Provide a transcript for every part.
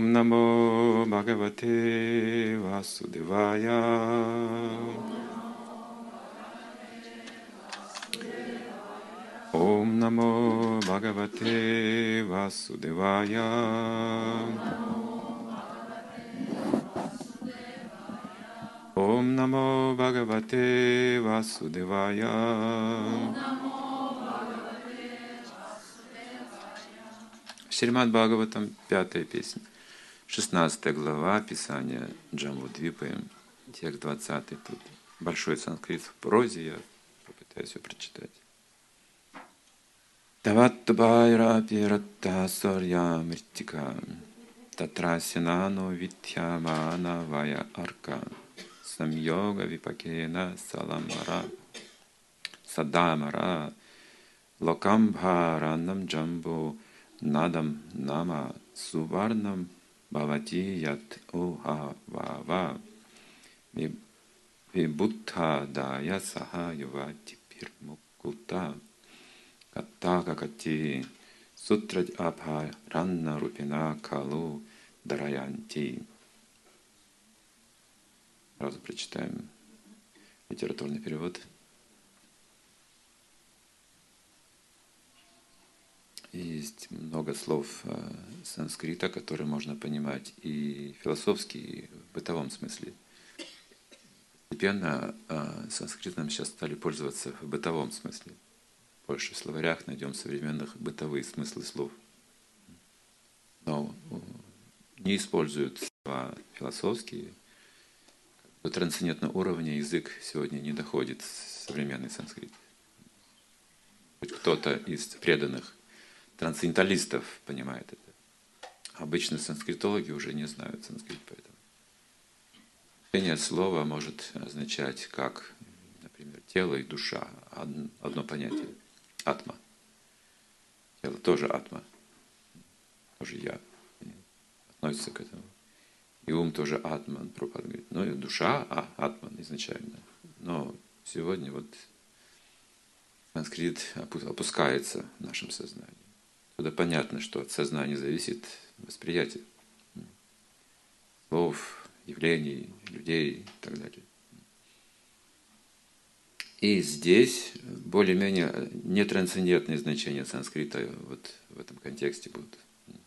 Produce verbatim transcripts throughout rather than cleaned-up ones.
Om Namo Bhagavate Vasudevaya. Om Namo Bhagavate Vasudevaya. Om Namo Bhagavate Vasudevaya. Шримад Бхагаватам, пятая песня, шестнадцатая глава, описание Джамбудвипы, текст двадцатый, тут большой санскрит в прозе, я попытаюсь его прочитать. Таваттабайра пиратта сорья мритика, татрасинано витьямана вая арка, самьога випакена саламара, садамара, локамбхаранам джамбу, надам нама суварнам бхавати ят уха вава вибудха дая саха ювати пирмукута каттака кати сутрадь абха ранна рупина калу дараянти. Сразу прочитаем литературный перевод. Есть много слов э, санскрита, которые можно понимать и философски, и в бытовом смысле. Постепенно э, санскритом сейчас стали пользоваться в бытовом смысле. Больше в словарях найдем современных бытовые смыслы слов. Но э, не используют слова философские. До трансцендентного уровня язык сегодня не доходит, современный санскрит. Хоть кто-то из преданных трансценденталистов понимает это. Обычно санскритологи уже не знают санскрит, поэтому. Значение слова может означать как, например, тело и душа. Одно понятие. Атма. Тело тоже атма. Тоже я. Относится к этому. И ум тоже атман. Прабхупада говорит. Ну и душа, а атман изначально. Но сегодня вот санскрит опускается в нашем сознании. Туда понятно, что от сознания зависит восприятие слов, явлений, людей и так далее. И здесь более-менее нетрансцендентные значения санскрита вот в этом контексте будут.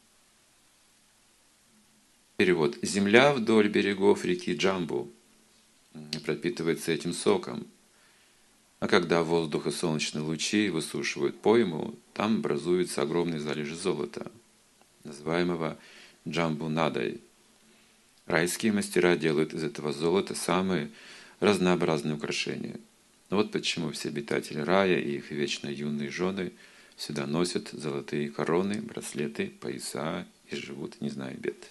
Перевод. Земля вдоль берегов реки Джамбу пропитывается этим соком. А когда воздух и солнечные лучи высушивают пойму, там образуются огромные залежи золота, называемого джамбунадай. Райские мастера делают из этого золота самые разнообразные украшения. Вот почему все обитатели рая и их вечно юные жены всегда носят золотые короны, браслеты, пояса и живут, не зная бед.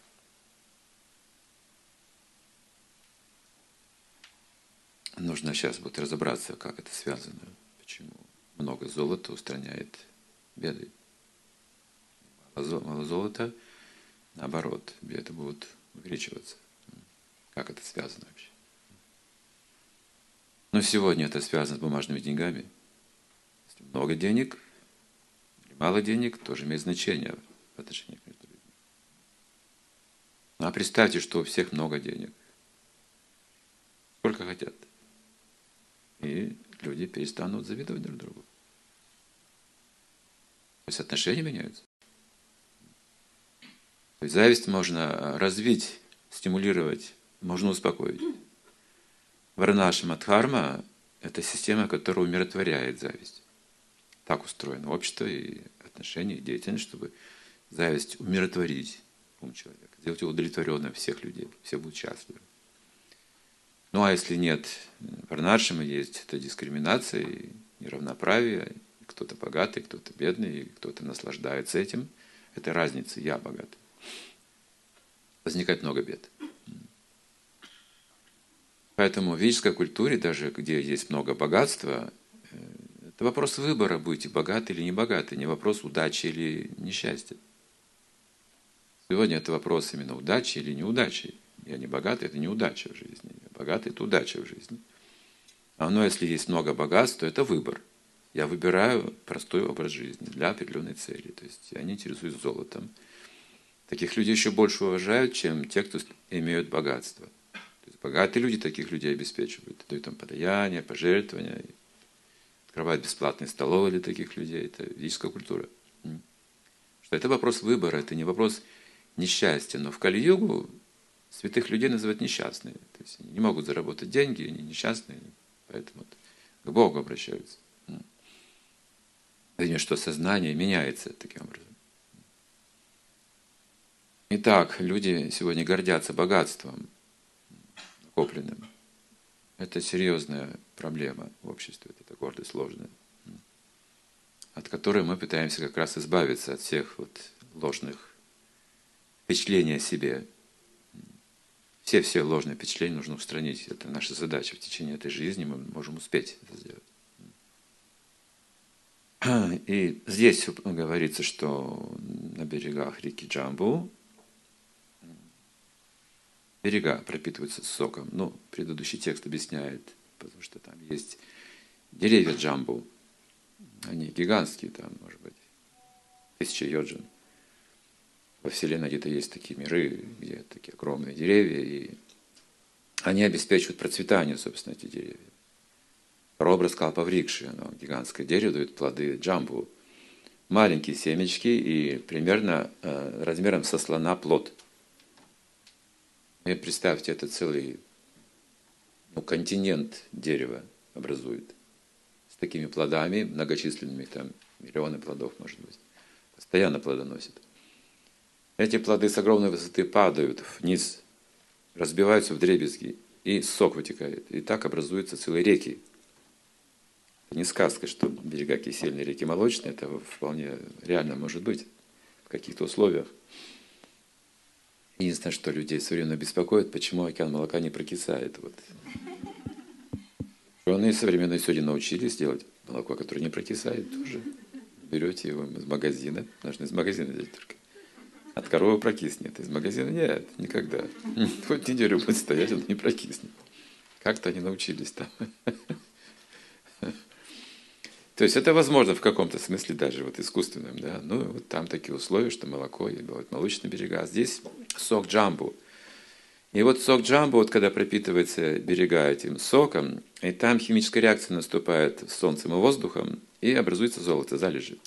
Нужно сейчас вот разобраться, как это связано, почему много золота устраняет беды. Мало золота, наоборот, беды будут увеличиваться. Как это связано вообще? Но сегодня это связано с бумажными деньгами. Если много денег или мало денег, тоже имеет значение в отношениях между людьми. Ну, а представьте, что у всех много денег. Сколько хотят. И люди перестанут завидовать друг другу. То есть отношения меняются. То есть зависть можно развить, стимулировать, можно успокоить. Варнашрама – это система, которая умиротворяет зависть. Так устроено общество и отношения, и деятельность, чтобы зависть умиротворить ум человека, сделать его удовлетворенным всех людей, все будут счастливы. Ну а если нет варнашрамы, есть это дискриминация и неравноправие, кто-то богатый, кто-то бедный, и кто-то наслаждается этим. Это разница, я богатый. Возникает много бед. Поэтому в ведической культуре, даже где есть много богатства, это вопрос выбора, будете богаты или не богаты, не вопрос удачи или несчастья. Сегодня это вопрос именно удачи или неудачи. Я не богатый, это неудача в жизни. Я богатый, это удача в жизни. Но если есть много богатств, то это выбор. Я выбираю простой образ жизни для определенной цели. То есть я не интересуюсь золотом, Таких людей еще больше уважают, чем те, кто имеют богатство. То есть богатые люди таких людей обеспечивают, дают им подаяние, пожертвования, открывают бесплатные столовые для таких людей. Это ведическая культура. Что это вопрос выбора, это не вопрос несчастья. Но в Кали-югу святых людей называют несчастные. То есть они не могут заработать деньги, они несчастные, поэтому к Богу обращаются. Видно, что сознание меняется таким образом. Итак, люди сегодня гордятся богатством накопленным. Это серьезная проблема в обществе, это гордость ложная, от которой мы пытаемся как раз избавиться от всех вот ложных впечатлений о себе. Все-все ложные впечатления нужно устранить. Это наша задача в течение этой жизни, мы можем успеть это сделать. И здесь говорится, что на берегах реки Джамбу берега пропитываются соком. Ну, предыдущий текст объясняет, потому что там есть деревья Джамбу. Они гигантские, там, может быть, тысячи йоджин. Во Вселенной где-то есть такие миры, где такие огромные деревья, и они обеспечивают процветание, собственно, эти деревья. Прообраз калпаврикши, оно гигантское дерево, дает плоды Джамбу. Маленькие семечки и примерно э, размером со слона плод. И представьте, это целый ну, континент дерева образует. С такими плодами, многочисленными, там миллионы плодов, может быть. Постоянно плодоносит. Эти плоды с огромной высоты падают вниз, разбиваются вдребезги, и сок вытекает. И так образуются целые реки. Это не сказка, что берега кисельные, реки молочные, это вполне реально может быть в каких-то условиях. Единственное, что людей все время беспокоит, почему океан молока не прокисает. Вот. Ученые современные сегодня научились делать молоко, которое не прокисает тоже. Берете его из магазина, нужно из магазина взять только. От коровы прокиснет, из магазина нет, никогда. Хоть неделю будет стоять, он не прокиснет. Как-то они научились там. То есть это возможно в каком-то смысле даже вот искусственном, да. Ну вот там такие условия, что молоко и бывают молочные берега. А здесь сок Джамбу. И вот сок Джамбу, вот когда пропитывается берега этим соком, и там химическая реакция наступает с солнцем и воздухом, и образуется золото, залежи.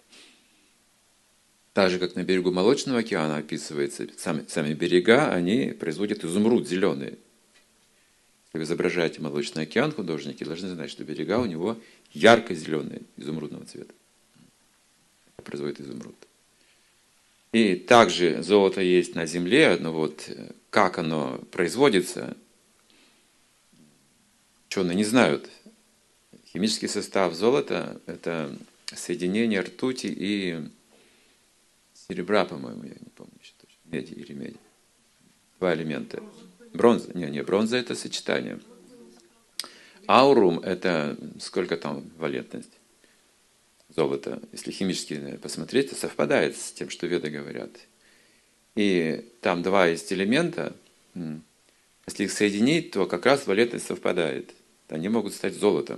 Так же, как на берегу Молочного океана описывается, сами, сами берега, они производят изумруд зеленый. Если вы изображаете Молочный океан, художники должны знать, что берега у него ярко-зеленые, изумрудного цвета. Это производит изумруд. И также золото есть на земле, но вот как оно производится, ученые не знают. Химический состав золота – это соединение ртути и серебра, по-моему, я не помню еще точно, меди или меди. Два элемента. Бронза, не, не, бронза – это сочетание. Аурум – это сколько там валентность золота. Если химически посмотреть, то совпадает с тем, что веды говорят. И там два есть элемента. Если их соединить, то как раз валентность совпадает. Они могут стать золотом.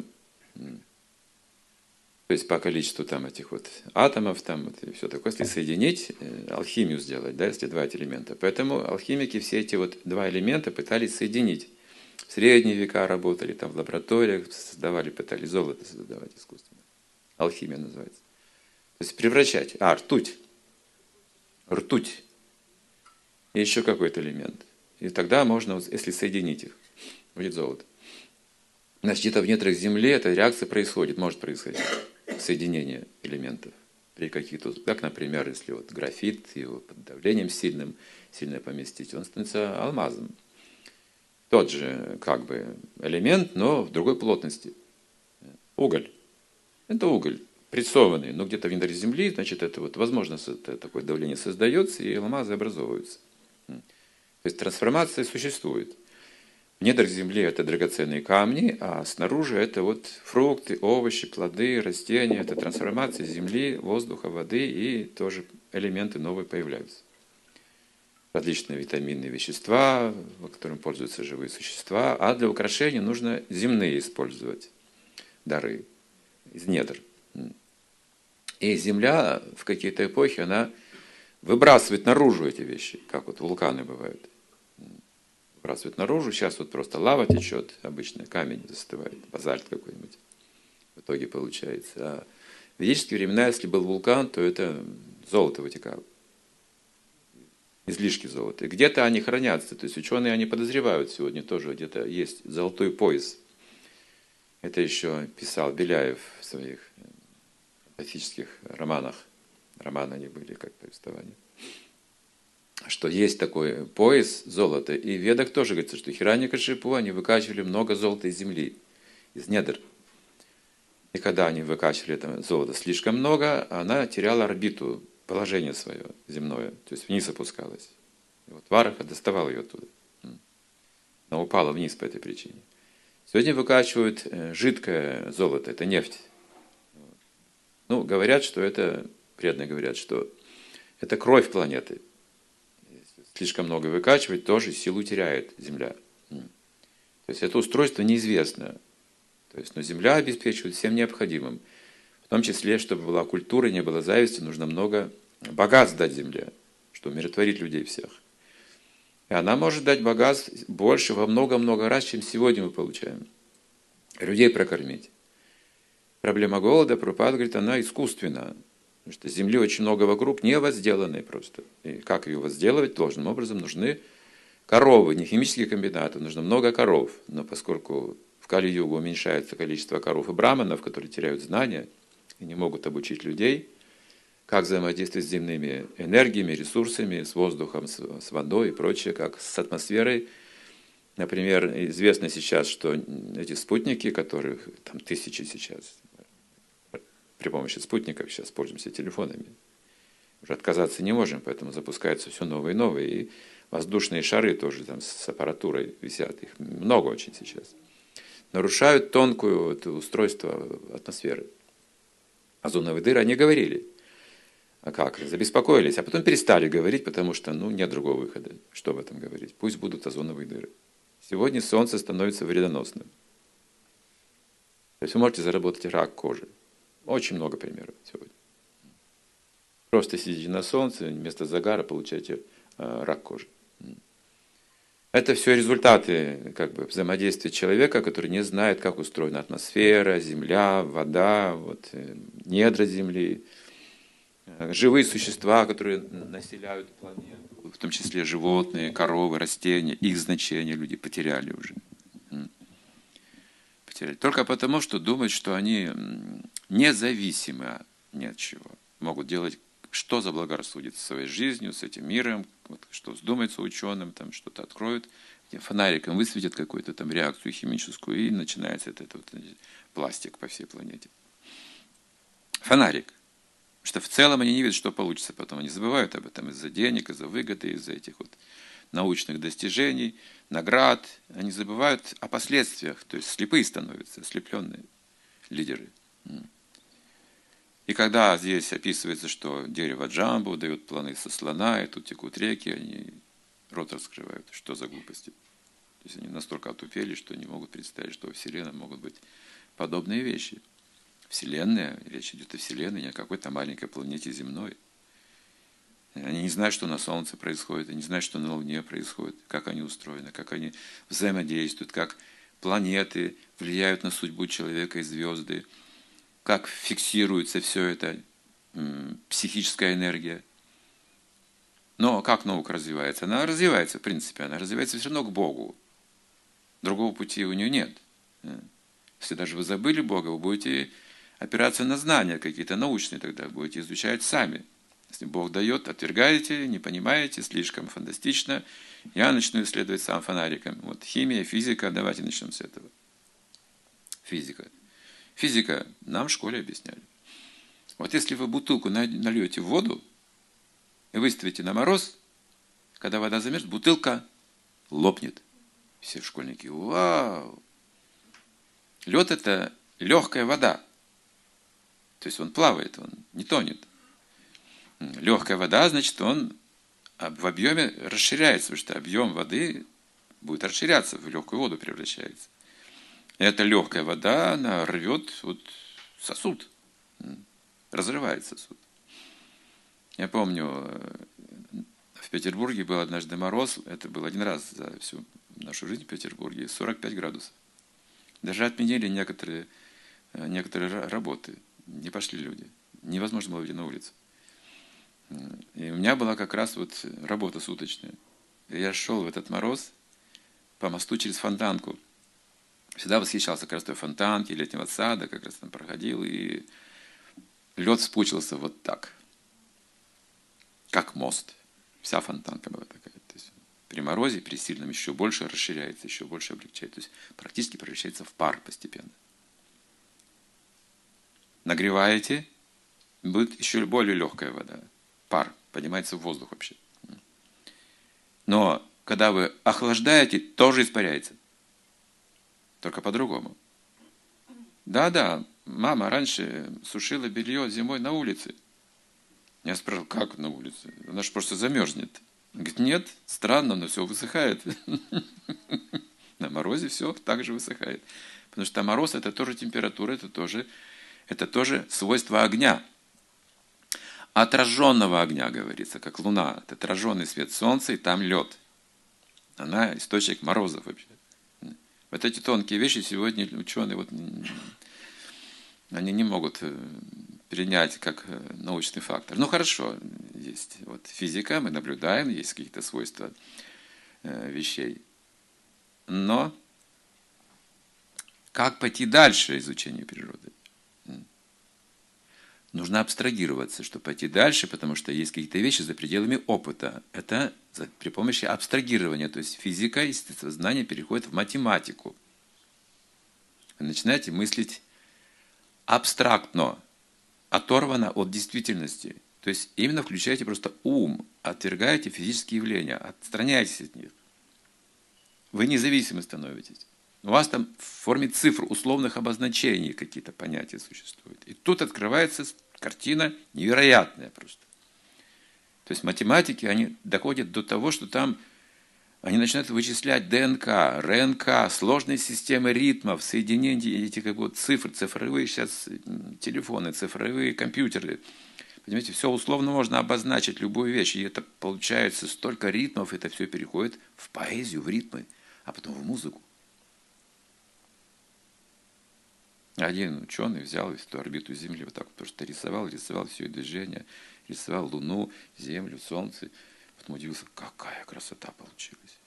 То есть по количеству там этих вот атомов там вот и все такое. Если соединить, алхимию сделать, да, если два эти элемента. Поэтому алхимики все эти вот два элемента пытались соединить. В средние века работали, там в лабораториях создавали, пытались золото создавать искусственно. Алхимия называется. То есть превращать. А, ртуть. Ртуть. И еще какой-то элемент. И тогда можно, если соединить их, будет золото. Значит, где-то в недрах Земли эта реакция происходит, может происходить. Соединение элементов. При каких-то, как, например, если вот графит, его под давлением сильным, сильно поместить, он становится алмазом. Тот же как бы элемент, но в другой плотности. Уголь. Это уголь, прессованный, но где-то в недрах Земли, значит, это вот возможно такое давление создается, и алмазы образовываются. То есть трансформация существует. В недрах Земли это драгоценные камни, а снаружи это вот фрукты, овощи, плоды, растения. Это трансформация земли, воздуха, воды, и тоже элементы новые появляются. Различные витаминные вещества, которыми пользуются живые существа, а для украшения нужно земные использовать дары из недр. И Земля в какие-то эпохи, она выбрасывать наружу эти вещи, как вот вулканы бывают. Выбрасывать наружу, сейчас вот просто лава течет, обычно камень застывает, базальт какой-нибудь в итоге получается. А в ведические времена, если был вулкан, то это золото вытекало. Излишки золота. И где-то они хранятся, то есть ученые они подозревают сегодня тоже, где-то есть золотой пояс. Это еще писал Беляев в своих фантастических романах. Романы они были как повествования. Что есть такой пояс золота. И в Ведах тоже говорится, что Хираньякашипу они выкачивали много золота из земли, из недр. И когда они выкачивали это золото слишком много, она теряла орбиту, положение свое земное, то есть вниз опускалась. И вот Вараха доставал ее оттуда. Она упала вниз по этой причине. Сегодня выкачивают жидкое золото, это нефть. Ну, говорят, что это, преданные говорят, что это кровь планеты. Если слишком много выкачивать, тоже силу теряет Земля. То есть это устройство неизвестно. То есть, но Земля обеспечивает всем необходимым. В том числе, чтобы была культура, не было зависти, нужно много богатств дать Земле, чтобы умиротворить людей всех. И она может дать богатств больше во много-много раз, чем сегодня мы получаем. Людей прокормить. Проблема голода, Прабхупада говорит, она искусственна. Потому что земли очень много вокруг, не возделанной просто. И как ее возделывать? Должным образом нужны коровы, не химические комбинаты, нужно много коров. Но поскольку в Кали-югу уменьшается количество коров и браманов, которые теряют знания и не могут обучить людей, как взаимодействовать с земными энергиями, ресурсами, с воздухом, с водой и прочее, как с атмосферой. Например, известно сейчас, что эти спутники, которых там тысячи сейчас, при помощи спутников сейчас пользуемся телефонами, уже отказаться не можем, поэтому запускаются все новые и новые. И воздушные шары тоже там с аппаратурой висят, их много очень сейчас. Нарушают тонкое это устройство атмосферы. Озоновые дыры, они говорили. А как? Забеспокоились, а потом перестали говорить, потому что ну, нет другого выхода. Что об этом говорить? Пусть будут озоновые дыры. Сегодня солнце становится вредоносным. То есть вы можете заработать рак кожи. Очень много примеров сегодня. Просто сидите на солнце, вместо загара получаете э, рак кожи. Это все результаты как бы, взаимодействия человека, который не знает, как устроена атмосфера, земля, вода, вот, недра земли, живые существа, которые населяют планету, в том числе животные, коровы, растения, их значение люди потеряли уже. Потеряли. Только потому, что думают, что они независимы ни от чего, могут делать что заблагорассудится своей жизнью, с этим миром, вот, что вздумается ученым, там что-то откроют, фонариком высветят какую-то там реакцию химическую, и начинается этот, этот, этот пластик по всей планете. Фонарик. Что в целом они не видят, что получится потом. Они забывают об этом из-за денег, из-за выгоды, из-за этих вот научных достижений, наград. Они забывают о последствиях, то есть слепые становятся, ослепленные лидеры. И когда здесь описывается, что дерево джамбу дает плоды со слона, и тут текут реки, они рот раскрывают. Что за глупости? То есть они настолько отупели, что не могут представить, что во Вселенной могут быть подобные вещи. Вселенная, речь идет о Вселенной, не о какой-то маленькой планете земной. Они не знают, что на Солнце происходит, они не знают, что на Луне происходит, как они устроены, как они взаимодействуют, как планеты влияют на судьбу человека и звезды, как фиксируется все это, психическая энергия. Но как наука развивается? Она развивается, в принципе, она развивается все равно к Богу. Другого пути у нее нет. Если даже вы забыли Бога, вы будете опираться на знания какие-то научные тогда, будете изучать сами. Если Бог дает, отвергаете, не понимаете, слишком фантастично, я начну исследовать сам фонариком. Вот химия, физика, давайте начнем с этого. Физика. Физика нам в школе объясняли. Вот если вы бутылку нальете в воду и выставите на мороз, когда вода замерзнет, бутылка лопнет. Все школьники, вау! Лед – это легкая вода. То есть он плавает, он не тонет. Легкая вода, значит, он в объеме расширяется, потому что объем воды будет расширяться, в легкую воду превращается. Эта легкая вода, она рвет вот сосуд, разрывает сосуд. Я помню, в Петербурге был однажды мороз, это был один раз за всю нашу жизнь в Петербурге, сорок пять градусов. Даже отменили некоторые, некоторые работы, не пошли люди. Невозможно было выйти на улицу. И у меня была как раз вот работа суточная. И я шел в этот мороз по мосту через Фонтанку. Всегда восхищался как раз той Фонтанки, летнего сада, как раз там проходил, и лед спучился вот так, как мост. Вся Фонтанка была такая. То есть при морозе, при сильном еще больше расширяется, еще больше облегчает. То есть практически превращается в пар постепенно. Нагреваете, будет еще более легкая вода. Пар поднимается в воздух вообще. Но когда вы охлаждаете, тоже испаряется. Только по-другому. Да-да, мама раньше сушила белье зимой на улице. Я спрашивал, как на улице? Она же просто замерзнет. Он говорит, нет, странно, но все высыхает. На морозе все так же высыхает. Потому что мороз это тоже температура, это тоже, это тоже свойство огня. Отраженного огня, говорится, как луна. Это отраженный свет солнца, и там лед. Она источник морозов вообще. Вот эти тонкие вещи сегодня ученые вот, они не могут принять как научный фактор. Ну хорошо, есть вот физика, мы наблюдаем, есть какие-то свойства э, вещей. Но как пойти дальше изучению природы? Нужно абстрагироваться, чтобы пойти дальше, потому что есть какие-то вещи за пределами опыта. Это при помощи абстрагирования, то есть физика, естествознание переходит в математику. Вы начинаете мыслить абстрактно, оторвано от действительности. То есть именно включаете просто ум, отвергаете физические явления, отстраняетесь от них. Вы независимы становитесь. У вас там в форме цифр, условных обозначений какие-то понятия существуют. И тут открывается картина невероятная просто. То есть математики, они доходят до того, что там они начинают вычислять ДНК, РНК, сложные системы ритмов, соединения этих как бы, цифр, цифровые сейчас телефоны, цифровые компьютеры. Понимаете, все условно можно обозначить любую вещь, и это получается столько ритмов, это все переходит в поэзию, в ритмы, а потом в музыку. Один ученый взял эту орбиту Земли, вот так вот просто рисовал, рисовал все движение, рисовал Луну, Землю, Солнце. Потом удивился, какая красота получилась.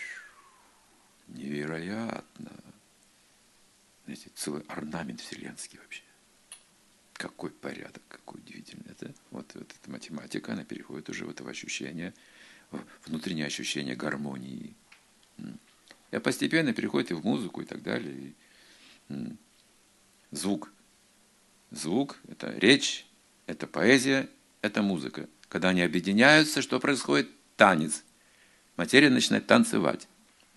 Невероятно. Знаете, целый орнамент вселенский вообще. Какой порядок, какой удивительный. Это, вот, вот эта математика, она переходит уже в это ощущение, внутреннее ощущение гармонии. И постепенно переходит и в музыку и так далее. И, звук. Звук – это речь, это поэзия, это музыка. Когда они объединяются, что происходит? Танец. Материя начинает танцевать.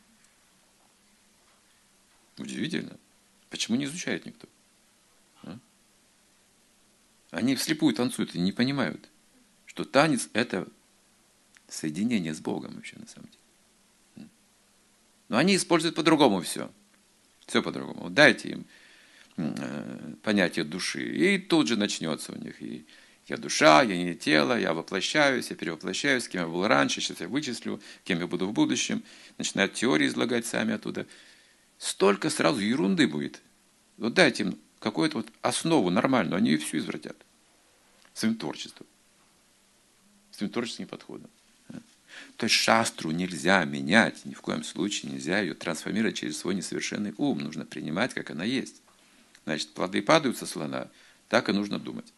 Удивительно. Почему не изучает никто? А? Они вслепую танцуют и не понимают, что танец – это соединение с Богом вообще на самом деле. Но они используют по-другому все. Все по-другому. Вот дайте им понятие души, и тут же начнется у них. И я душа, я не тело, я воплощаюсь, я перевоплощаюсь, кем я был раньше, сейчас я вычислю, кем я буду в будущем. Начинают теории излагать сами оттуда. Столько сразу ерунды будет. Вот дайте им какую-то вот основу нормальную, они ее всю извратят. Своим творчеством. Своим творческим подходом. То есть шастру нельзя менять, ни в коем случае нельзя ее трансформировать через свой несовершенный ум. Нужно принимать, как она есть. Значит, плоды падают со слона, так и нужно думать.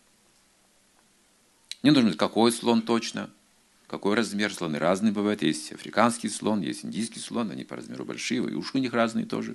Не нужно знать, какой слон точно, какой размер. Слоны разные бывают. Есть африканский слон, есть индийский слон, они по размеру большие, и уши у них разные тоже.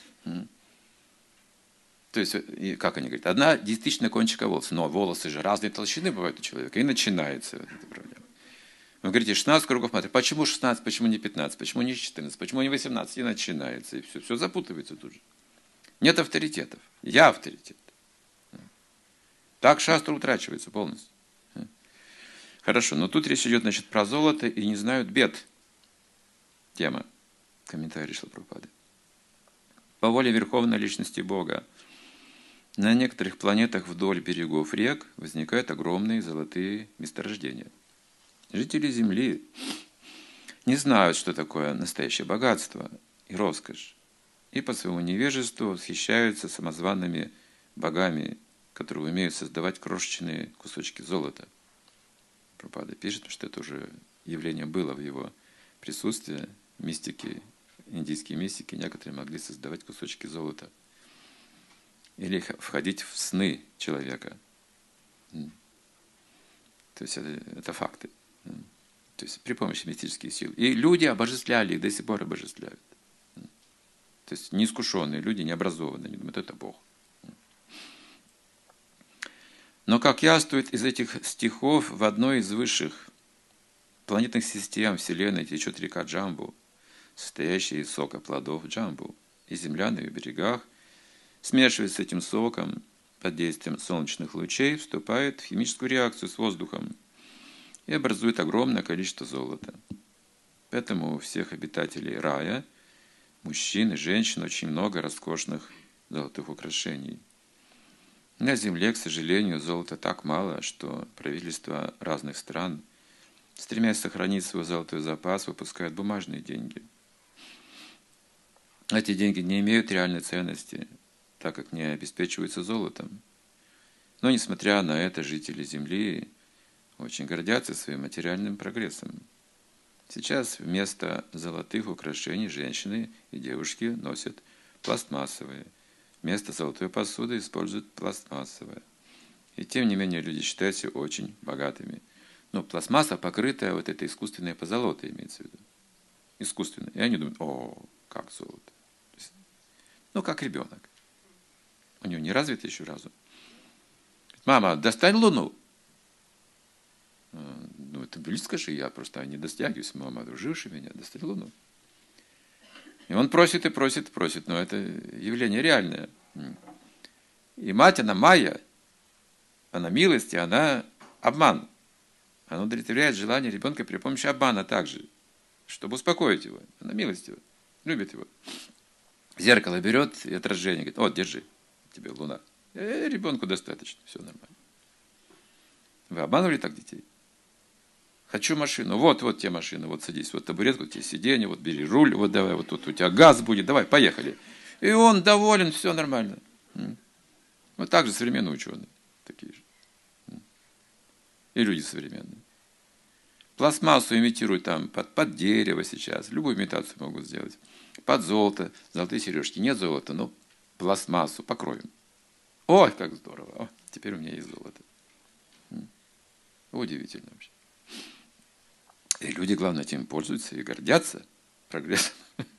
То есть, как они говорят, одна действительно кончика волоса, но волосы же разной толщины бывают у человека, и начинается эта проблема. Вы говорите, шестнадцать кругов матери. Почему шестнадцать, почему не пятнадцать, почему не четырнадцать, почему не восемнадцать? И начинается, и все, все запутывается тут же. Нет авторитетов. Я авторитет. Так шастра утрачивается полностью. Хорошо, но тут речь идет, значит, про золото и не знают бед. Тема. Комментарий Шрила Прабхупады. По воле Верховной Личности Бога На некоторых планетах вдоль берегов рек возникают огромные золотые месторождения. Жители Земли не знают, что такое настоящее богатство и роскошь, и по своему невежеству восхищаются самозваными богами, которые умеют создавать крошечные кусочки золота. Прабхупада пишет, что это уже явление было в его присутствии. Мистики, индийские мистики, некоторые могли создавать кусочки золота. Или входить в сны человека. То есть это, это факты. То есть при помощи мистических сил. И люди обожествляли их, до сих пор обожествляют. То есть неискушенные люди, необразованные, они думают, это Бог. Но как яствует из этих стихов, в одной из высших планетных систем Вселенной течет река Джамбу, состоящая из сока плодов Джамбу. И земля на ее берегах, смешиваясь с этим соком под действием солнечных лучей, вступает в химическую реакцию с воздухом и образует огромное количество золота. Поэтому у всех обитателей рая, мужчин и женщин, очень много роскошных золотых украшений. На Земле, к сожалению, золота так мало, что правительства разных стран, стремясь сохранить свой золотой запас, выпускают бумажные деньги. Эти деньги не имеют реальной ценности, так как не обеспечиваются золотом. Но, несмотря на это, жители Земли очень гордятся своим материальным прогрессом. Сейчас вместо золотых украшений женщины и девушки носят пластмассовые. Вместо золотой посуды используют пластмассовое. И тем не менее люди считают себя очень богатыми. Но пластмасса, покрытая вот этой искусственной позолотой, имеется в виду. Искусственной. И они думают, о, как золото. Ну, как ребенок. У него не развит еще разум. Мама, достань Луну. Ну, это близко же, я просто не достягиваюсь. Мама, друживший меня, достань Луну. И он просит и просит, и просит, но это явление реальное. И мать, она майя, она милость, и она обман. Она удовлетворяет желание ребенка при помощи обмана также, чтобы успокоить его. Она милостива, любит его. Зеркало берет и отражение, говорит, вот, держи, тебе луна. И ребенку достаточно, все нормально. Вы обманывали так детей? Хочу машину, вот, вот тебе машина, вот садись, вот табуретку, вот тебе сиденье, вот бери руль, вот давай, вот тут у тебя газ будет, давай, поехали. И он доволен, все нормально. Вот так же современные ученые, такие же. И люди современные. Пластмассу имитируют там под, под дерево сейчас, любую имитацию могут сделать. Под золото, золотые сережки, нет золота, но пластмассу покроем. Ой, как здорово, о, теперь у меня есть золото. Удивительно вообще. И люди, главное, этим пользуются и гордятся прогрессом.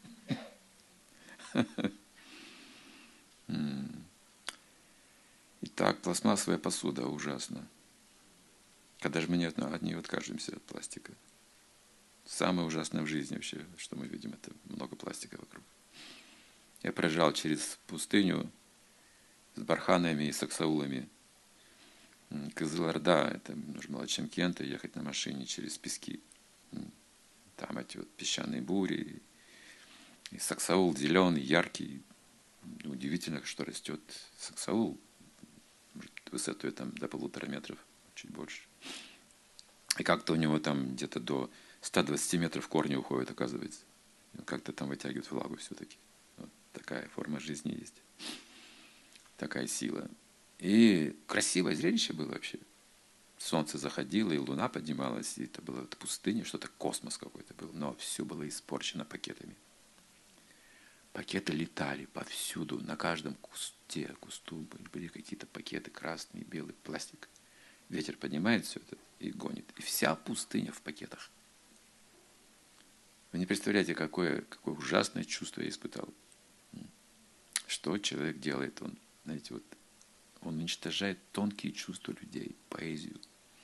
Итак, пластмассовая посуда ужасно. Когда же мы не от нее откажемся, от пластика? Самое ужасное в жизни вообще, что мы видим, это много пластика вокруг. Я проезжал через пустыню с барханами и саксаулами. Кызыл-Орда, это нужно было Чимкента, ехать на машине через пески. Там эти вот песчаные бури, и саксаул зеленый, яркий. Удивительно, что растет саксаул. Высотой там до полутора метров, чуть больше. И как-то у него там где-то до ста двадцати метров корни уходят, оказывается. Как-то там вытягивает влагу все-таки. Вот такая форма жизни есть. Такая сила. И красивое зрелище было вообще. Солнце заходило, и луна поднималась, и это была пустыня, что-то космос какой-то был. Но все было испорчено пакетами. Пакеты летали повсюду, на каждом кусте, кусту были какие-то пакеты, красный, белый, пластик. Ветер поднимает все это и гонит. И вся пустыня в пакетах. Вы не представляете, какое, какое ужасное чувство я испытал. Что человек делает? Он, знаете, вот, он уничтожает тонкие чувства людей, поэзию.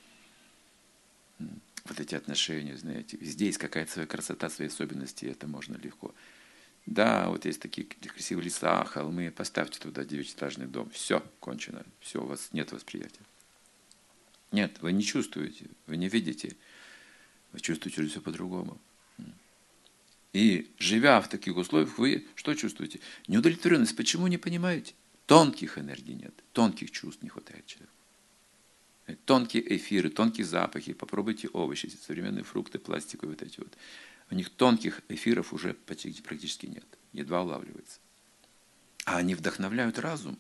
Вот эти отношения, знаете. Везде есть какая-то своя красота, свои особенности, и это можно легко. Да, вот есть такие красивые леса, холмы, поставьте туда девятиэтажный дом. Все, кончено. Все, у вас нет восприятия. Нет, вы не чувствуете, вы не видите. Вы чувствуете все по-другому. И живя в таких условиях, вы что чувствуете? Неудовлетворенность. Почему не понимаете? Тонких энергий нет, тонких чувств не хватает человеку. Тонкие эфиры, тонкие запахи. Попробуйте овощи, современные фрукты, пластиковые вот эти вот. У них тонких эфиров уже практически нет. Едва улавливается. А они вдохновляют разум.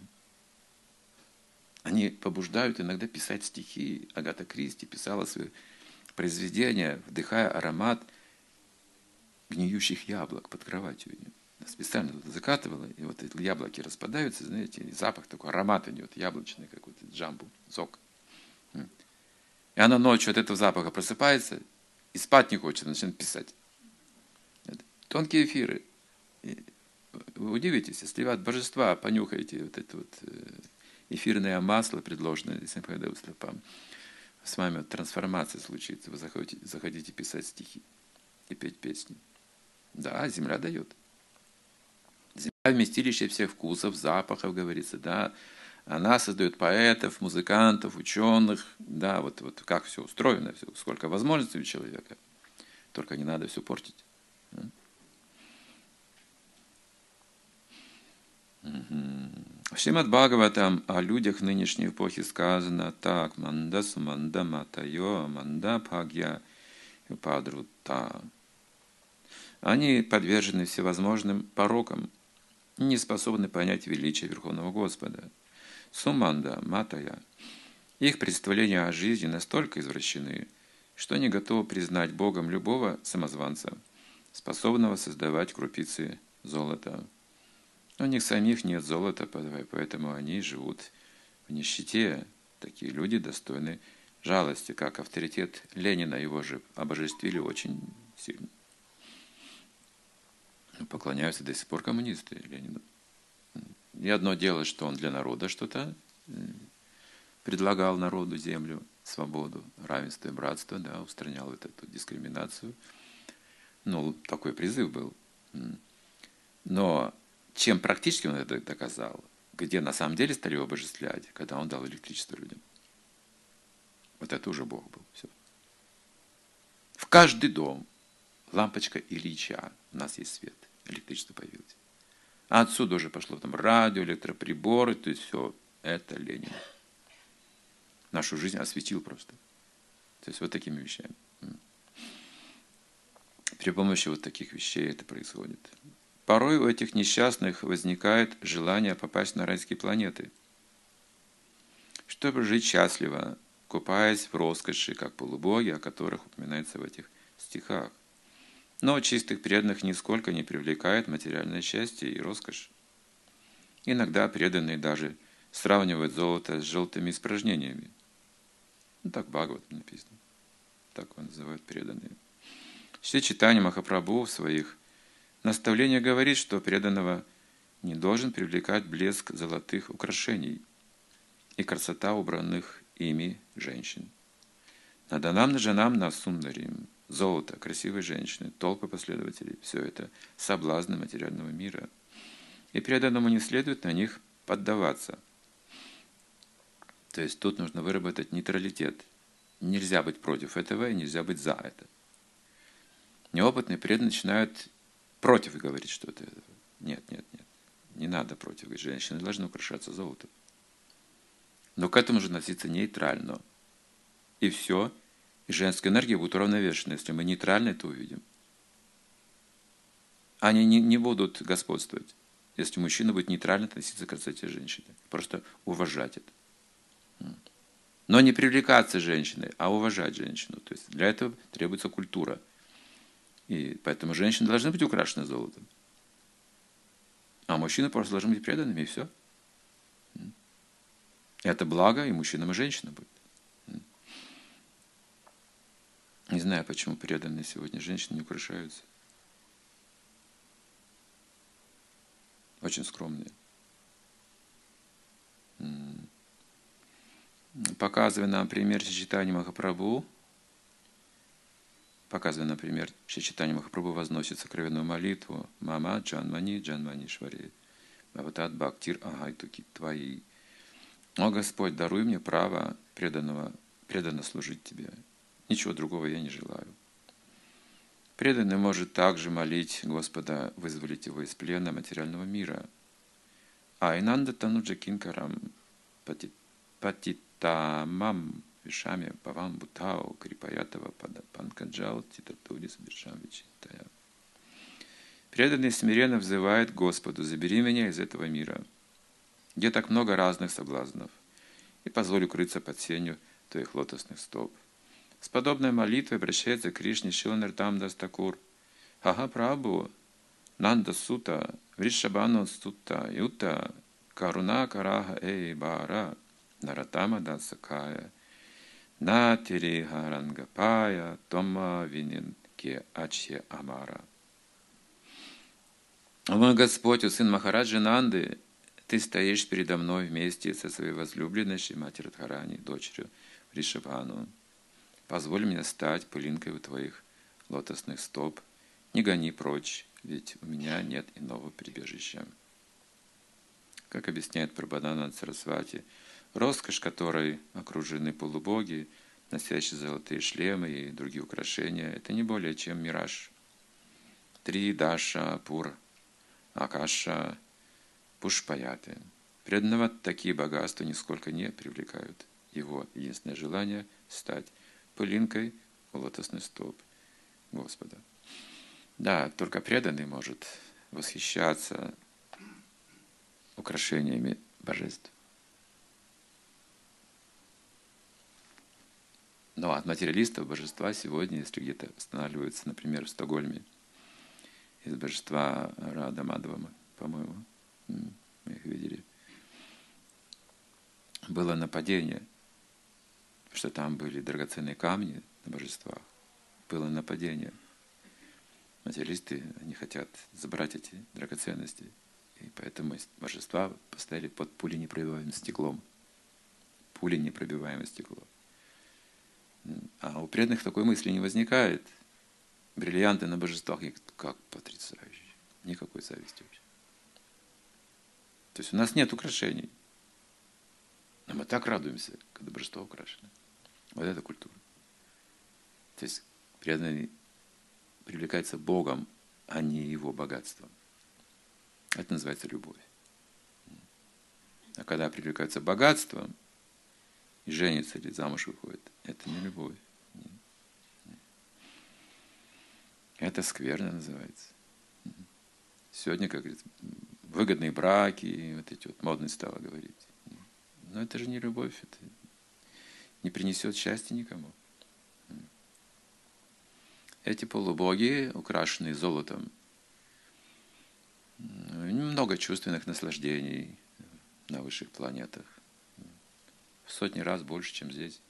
Они побуждают иногда писать стихи. Агата Кристи писала свои произведения, вдыхая аромат гниющих яблок под кроватью. Она специально туда закатывала, и вот эти яблоки распадаются, знаете, и запах такой, аромат идет, яблочный какой-то, джамбу, сок. И она ночью от этого запаха просыпается и спать не хочет, начинает писать. Тонкие эфиры. Вы удивитесь, если вы от божества понюхаете вот это вот эфирное масло, предложенное Симхайдеустапам, с вами трансформация случится, вы захотите, захотите писать стихи и петь песни. Да, земля дает. Земля вместилище всех вкусов, запахов, говорится, да. Она создает поэтов, музыкантов, ученых, да, вот, вот как все устроено, все, сколько возможностей у человека. Только не надо все портить. В Шримад Бхагаватам о людях нынешней эпохи сказано так: манда суманда матайо, манда бхагья юпадрута. Они подвержены всевозможным порокам, не способны понять величие Верховного Господа. Суманда матая. Их представления о жизни настолько извращены, что не готовы признать Богом любого самозванца, способного создавать крупицы золота. У них самих нет золота, поэтому они живут в нищете. Такие люди достойны жалости, как авторитет Ленина, его же обожествили очень сильно. Поклоняются до сих пор коммунисты Ленину. И одно дело, что он для народа что-то предлагал народу, землю, свободу, равенство и братство, да, устранял вот эту дискриминацию. Ну, такой призыв был. Но чем практически он это доказал, где на самом деле стали его обожествлять, когда он дал электричество людям. Вот это уже Бог был. Все. В каждый дом лампочка Ильича, у нас есть свет, электричество появилось. А отсюда уже пошло там радио, электроприборы, то есть все, это Ленин. Нашу жизнь осветил просто. То есть вот такими вещами. При помощи вот таких вещей это происходит. Порой у этих несчастных возникает желание попасть на райские планеты, чтобы жить счастливо, купаясь в роскоши, как полубоги, о которых упоминается в этих стихах. Но чистых преданных нисколько не привлекает материальное счастье и роскошь. Иногда преданные даже сравнивают золото с желтыми испражнениями. Ну, так в Бхагаватам написано. Так его называют преданные. Шри Чайтанья Махапрабху в своих наставлениях говорит, что преданного не должен привлекать блеск золотых украшений и красота убранных ими женщин. Наданам наджанам на сундарим. Золото, красивые женщины, толпы последователей – все это соблазны материального мира. И преданному не следует на них поддаваться. То есть тут нужно выработать нейтралитет. Нельзя быть против этого и нельзя быть за это. Неопытные преданные начинают против говорить что-то. Нет, нет, нет. Не надо против говорить. Женщины должны украшаться золотом. Но к этому же относиться нейтрально. И все. И женская энергия будет уравновешена, если мы нейтрально это увидим. Они не, не будут господствовать, если мужчина будет нейтрально относиться к красоте женщины. Просто уважать это. Но не привлекаться женщиной, а уважать женщину. То есть для этого требуется культура. И поэтому женщины должны быть украшены золотом. А мужчины просто должны быть преданными, и все. Это благо и мужчинам, и женщинам будет. Не знаю, почему преданные сегодня женщины не украшаются. Очень скромные. Показывая нам пример Шри Чайтаньи Махапрабху, показывая, например, Шри Чайтанья Махапрабху возносит сокровенную молитву «Мама Джанмани Джанманишвари Бхаватат Бхактир Агайтуки Твои». «О Господь, даруй мне право преданного, преданно служить Тебе. Ничего другого я не желаю». Преданный может также молить Господа вызволить его из плена материального мира. Айнанда тануджа кинкарам патитамам вишами павам бутао крипаятава панкаджал титатудис вишам вичитая. Преданный смиренно взывает к Господу: забери меня из этого мира, где так много разных соблазнов, и позволь укрыться под сенью твоих лотосных стоп. С подобной молитвой обращается к Кришне Шрила Нароттама Дас Такур. Ага Прабху, Нанда Сута, Вришабхану Сута, Юта, Каруна Караха Эй Бара, Нароттама Даса Кая, Натири Харангапая, Тома Винин Ке Ачье Амара. О, Господь, о сын Махараджи Нанды, ты стоишь передо мной вместе со своей возлюбленной Шримати Радхарани, дочерью Вришабхану. Позволь мне стать пылинкой у твоих лотосных стоп. Не гони прочь, ведь у меня нет иного прибежища. Как объясняет Прабхадананда Сарасвати, роскошь которой окружены полубоги, носящие золотые шлемы и другие украшения, это не более чем мираж. Три Даша, Пур, Акаша, Пушпаяты. Преданного такие богатства нисколько не привлекают. Его единственное желание – стать пылинкой у лотосных стоп Господа. Да, только преданный может восхищаться украшениями божеств. Но от материалистов божества сегодня, если где-то останавливаются, например, в Стокгольме, из божества Рада Мадхава, по-моему, мы их видели, было нападение, что там были драгоценные камни на божествах. Было нападение. Материалисты, они хотят забрать эти драгоценности. И поэтому божества поставили под пуленепробиваемым стеклом. Пуленепробиваемое стекло. А у преданных такой мысли не возникает. Бриллианты на божествах, как потрясающе. Никакой зависти вообще. То есть у нас нет украшений. Но мы так радуемся, когда божество украшено. Вот это культура. То есть преданный привлекается Богом, а не его богатством. Это называется любовь. А когда привлекаются богатством и женится или замуж выходит, это не любовь. Это скверно называется. Сегодня, как говорится, выгодные браки, вот эти вот модные стало говорить. Но это же не любовь, это не принесет счастья никому. Эти полубоги, украшенные золотом, много чувственных наслаждений на высших планетах. В сотни раз больше, чем здесь.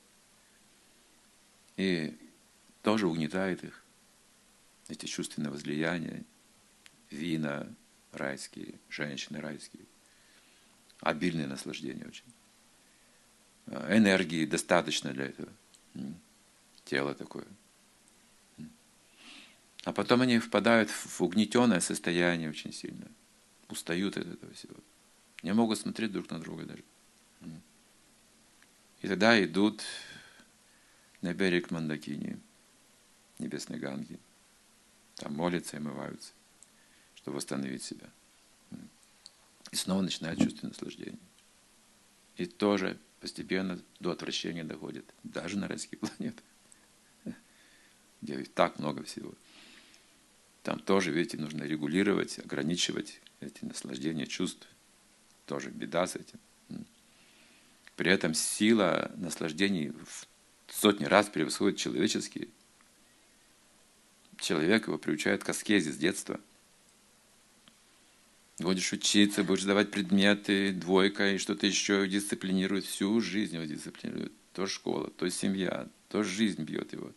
И тоже угнетает их. Эти чувственные возлияния, вина райские, женщины райские. Обильные наслаждения очень. Энергии достаточно для этого. Тело такое. А потом они впадают в угнетенное состояние очень сильно. Устают от этого всего. Не могут смотреть друг на друга даже. И тогда идут на берег Мандакини, небесной Ганги. Там молятся и омываются, чтобы восстановить себя. И снова начинают чувственное наслаждение. И тоже постепенно до отвращения доходит. Даже на райские планеты. Где так много всего. Там тоже, видите, нужно регулировать, ограничивать эти наслаждения чувств. Тоже беда с этим. При этом сила наслаждений в сотни раз превосходит человеческие. Человек его приучает к аскезе с детства. Будешь учиться, будешь сдавать предметы, двойка и что-то еще, дисциплинирует всю жизнь его дисциплинирует. То школа, то семья, то жизнь бьет его.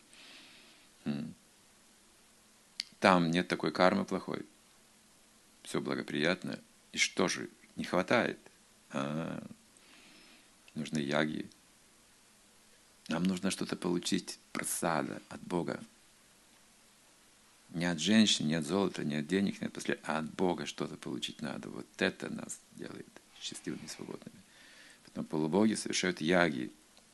Там нет такой кармы плохой. Все благоприятно. И что же не хватает? А-а-а. Нужны яги. Нам нужно что-то получить прасада от Бога. Не от женщин, не от золота, не от денег, не от последствий, а от Бога что-то получить надо. Вот это нас делает счастливыми и свободными. Потом полубоги совершают яги.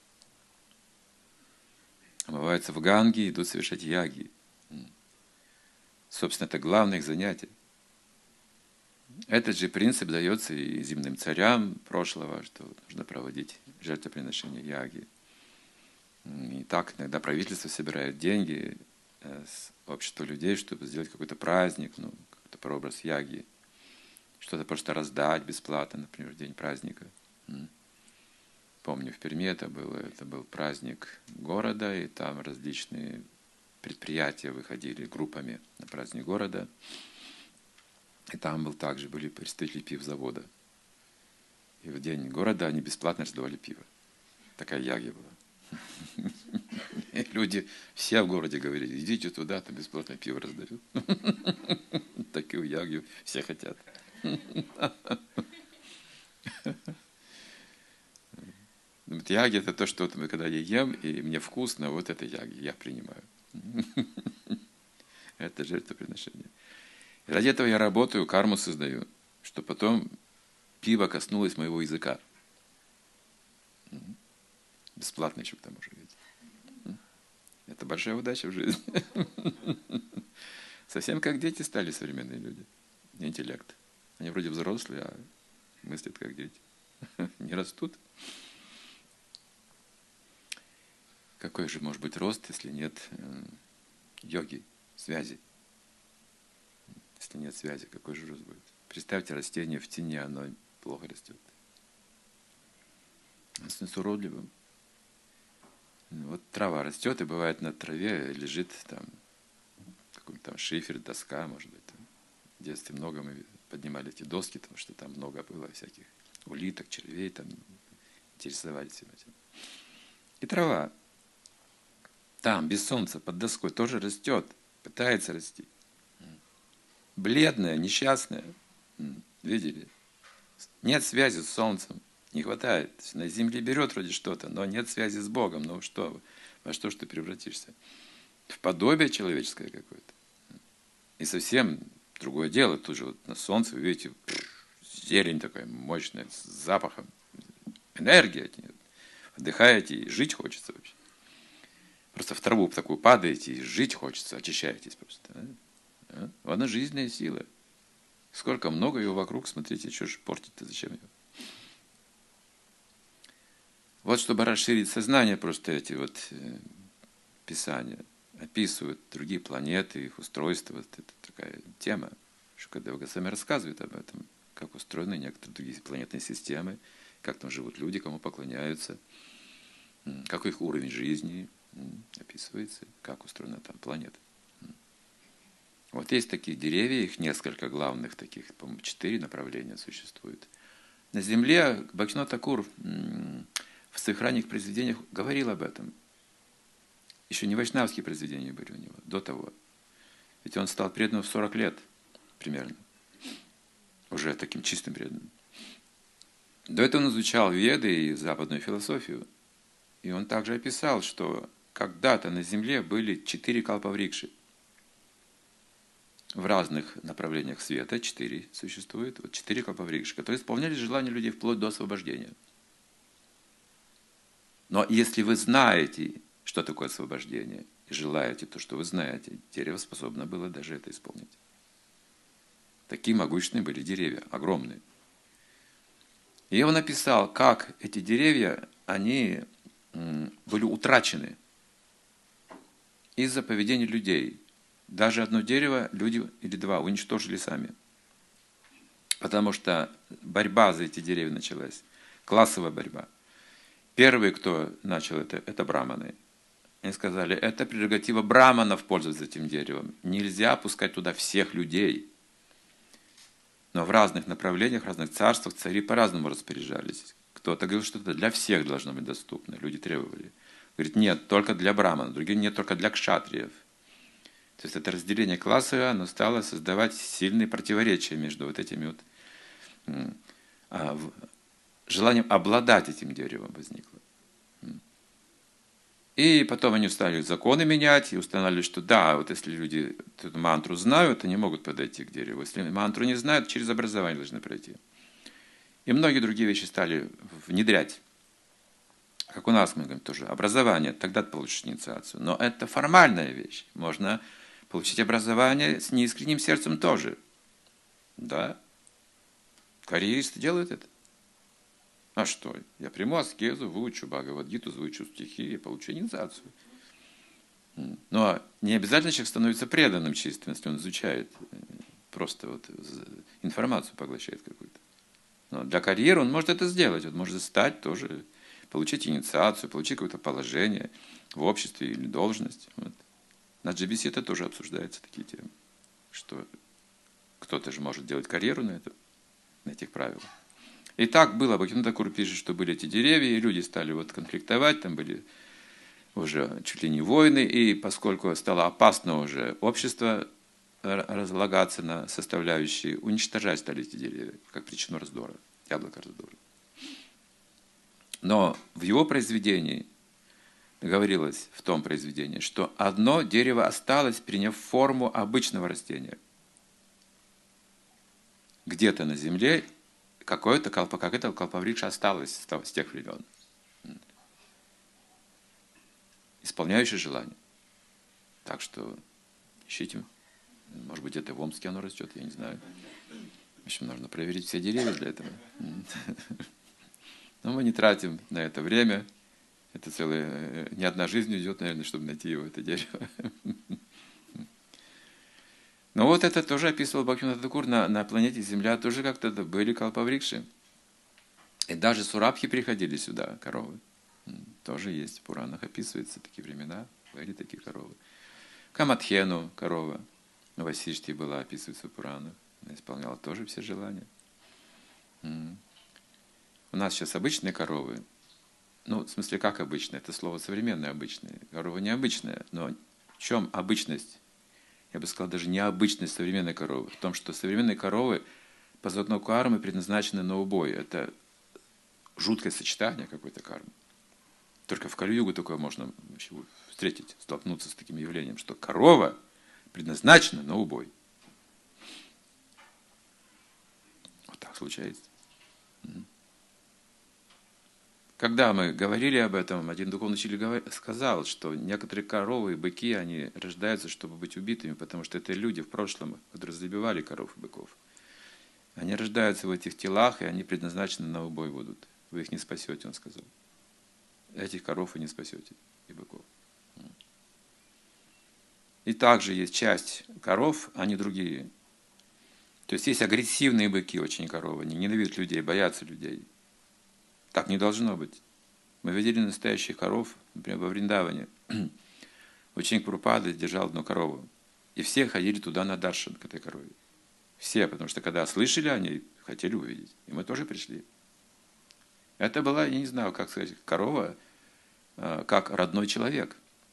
Омываются в Ганге и идут совершать яги. Собственно, это главное их занятие. Этот же принцип дается и земным царям прошлого, что нужно проводить жертвоприношение яги. И так иногда правительство собирает деньги с общества людей, чтобы сделать какой-то праздник, ну, какой-то прообраз яги, что-то просто раздать бесплатно, например, в день праздника. Помню, в Перми это было, это был праздник города, и там различные предприятия выходили группами на праздник города. И там был также были представители пивзавода. И в день города они бесплатно раздавали пиво. Такая яги была. И люди все в городе говорили: идите туда, там бесплатно пиво раздают. Такую ягью все хотят. Яги — это то, что вот, когда я ем, и мне вкусно, вот это яги, я принимаю. Это жертвоприношение. И ради этого я работаю, карму создаю, что потом пиво коснулось моего языка. Бесплатно еще к тому же. Это большая удача в жизни. Совсем как дети стали современные люди. Интеллект. Они вроде взрослые, а мыслят как дети. Не растут. Какой же может быть рост, если нет йоги, связи? Если нет связи, какой же рост будет? Представьте, растение в тени, оно плохо растет. Оно становится уродливым. Вот трава растет, и бывает на траве лежит там какой-то там шифер, доска, может быть. Там. В детстве много мы поднимали эти доски, потому что там много было всяких улиток, червей, там интересовались всем этим. И трава там, без солнца, под доской, тоже растет, пытается расти. Бледная, несчастная. Видели? Нет связи с солнцем. Не хватает. На земле берет вроде что-то, но нет связи с Богом. Ну что, во что ж ты превратишься? В подобие человеческое какое-то. И совсем другое дело. Тут же вот на солнце вы видите зелень такая мощная, с запахом. Энергия от нее. Отдыхаете, и жить хочется вообще. Просто в траву такую падаете, и жить хочется, очищаетесь просто. А? Она жизненная сила. Сколько много ее вокруг, смотрите, что же портить-то, зачем ее? Вот чтобы расширить сознание, просто эти вот э, писания описывают другие планеты, их устройство. Вот это такая тема, что когда Госвами рассказывает об этом, как устроены некоторые другие планетные системы, как там живут люди, кому поклоняются, какой их уровень жизни описывается, как устроена там планета. Вот есть такие деревья, их несколько главных таких, по-моему, четыре направления существует. На Земле Бхактивинода Тхакур в своих ранних произведениях говорил об этом. Еще не вайшнавские произведения были у него, до того. Ведь он стал преданным в сорок лет примерно. Уже таким чистым преданным. До этого он изучал Веды и западную философию. И он также описал, что когда-то на Земле были четыре калпаврикши. В разных направлениях света четыре существует. Вот четыре калпаврикши, которые исполняли желания людей вплоть до освобождения. Но если вы знаете, что такое освобождение, и желаете то, что вы знаете, дерево способно было даже это исполнить. Такие могущественные были деревья, огромные. И он написал, как эти деревья, они были утрачены из-за поведения людей. Даже одно дерево люди или два уничтожили сами. Потому что борьба за эти деревья началась. Классовая борьба. Первый, кто начал это, это браманы. Они сказали, это прерогатива браманов пользоваться этим деревом. Нельзя пускать туда всех людей. Но в разных направлениях, в разных царствах цари по-разному распоряжались. Кто-то говорил, что это для всех должно быть доступно. Люди требовали. Говорит, нет, только для браманов. Другие, нет, только для кшатриев. То есть это разделение классовое, оно стало создавать сильные противоречия между вот этими вот... А, желанием обладать этим деревом возникло. И потом они стали законы менять и устанавливали, что да, вот если люди эту мантру знают, они могут подойти к дереву. Если мантру не знают, через образование должны пройти. И многие другие вещи стали внедрять. Как у нас, мы говорим тоже, образование, тогда ты получишь инициацию. Но это формальная вещь. Можно получить образование с неискренним сердцем тоже. Да? Карьеристы делают это. А что? Я приму аскезу, выучу Бхагавад-гиту, выучу стихи и получу инициацию. Но не обязательно человек становится преданным чистым, если он изучает, просто вот информацию поглощает какую-то. Но для карьеры он может это сделать, он может стать тоже, получить инициацию, получить какое-то положение в обществе или должность. Вот. На джи би си это тоже обсуждаются такие темы, что кто-то же может делать карьеру на, это, на этих правилах. И так было, Бхактивинода Тхакур пишет, что были эти деревья, и люди стали вот конфликтовать, там были уже чуть ли не войны, и поскольку стало опасно уже общество разлагаться на составляющие, уничтожать стали эти деревья, как причину раздора, яблоко раздора. Но в его произведении говорилось, в том произведении, что одно дерево осталось, приняв форму обычного растения. Где-то на земле какое-то какая-то калпаврикша осталось с тех времен, исполняющее желание. Так что ищите. Может быть, это в Омске оно растет, я не знаю. В общем, нужно проверить все деревья для этого. Но мы не тратим на это время. Это целая, не одна жизнь идет, наверное, чтобы найти его, это дерево. Но вот это тоже описывал Бхактивинода Тхакур. На, на планете Земля тоже как-то были калпаврикши. И даже сурабхи приходили сюда, коровы. Тоже есть в Пуранах, описываются такие времена, были такие коровы. Камадхену корова в Васиштхе была, описывается в Пуранах. Она исполняла тоже все желания. У нас сейчас обычные коровы. Ну, в смысле, как обычные? Это слово современное обычные. Корова необычная. Но в чем обычность? Я бы сказал, даже необычность современной коровы. В том, что современные коровы по закону кармы предназначены на убой. Это жуткое сочетание какой-то кармы. Только в Кали-югу такое можно встретить, столкнуться с таким явлением, что корова предназначена на убой. Вот так случается. Когда мы говорили об этом, один духовный учитель сказал, что некоторые коровы и быки, они рождаются, чтобы быть убитыми, потому что это люди в прошлом, которые забивали коров и быков. Они рождаются в этих телах, и они предназначены на убой будут. Вы их не спасете, он сказал. Этих коров вы не спасете, и быков. И также есть часть коров, а не другие. То есть есть агрессивные быки, очень коровы, они ненавидят людей, боятся людей. Так не должно быть. Мы видели настоящих коров, например, во Вриндаване. Ученик Прабхупады держал одну корову. И все ходили туда на даршан к этой корове. Все, потому что когда слышали о ней, хотели увидеть. И мы тоже пришли. Это была, я не знаю, как сказать, корова, как родной человек.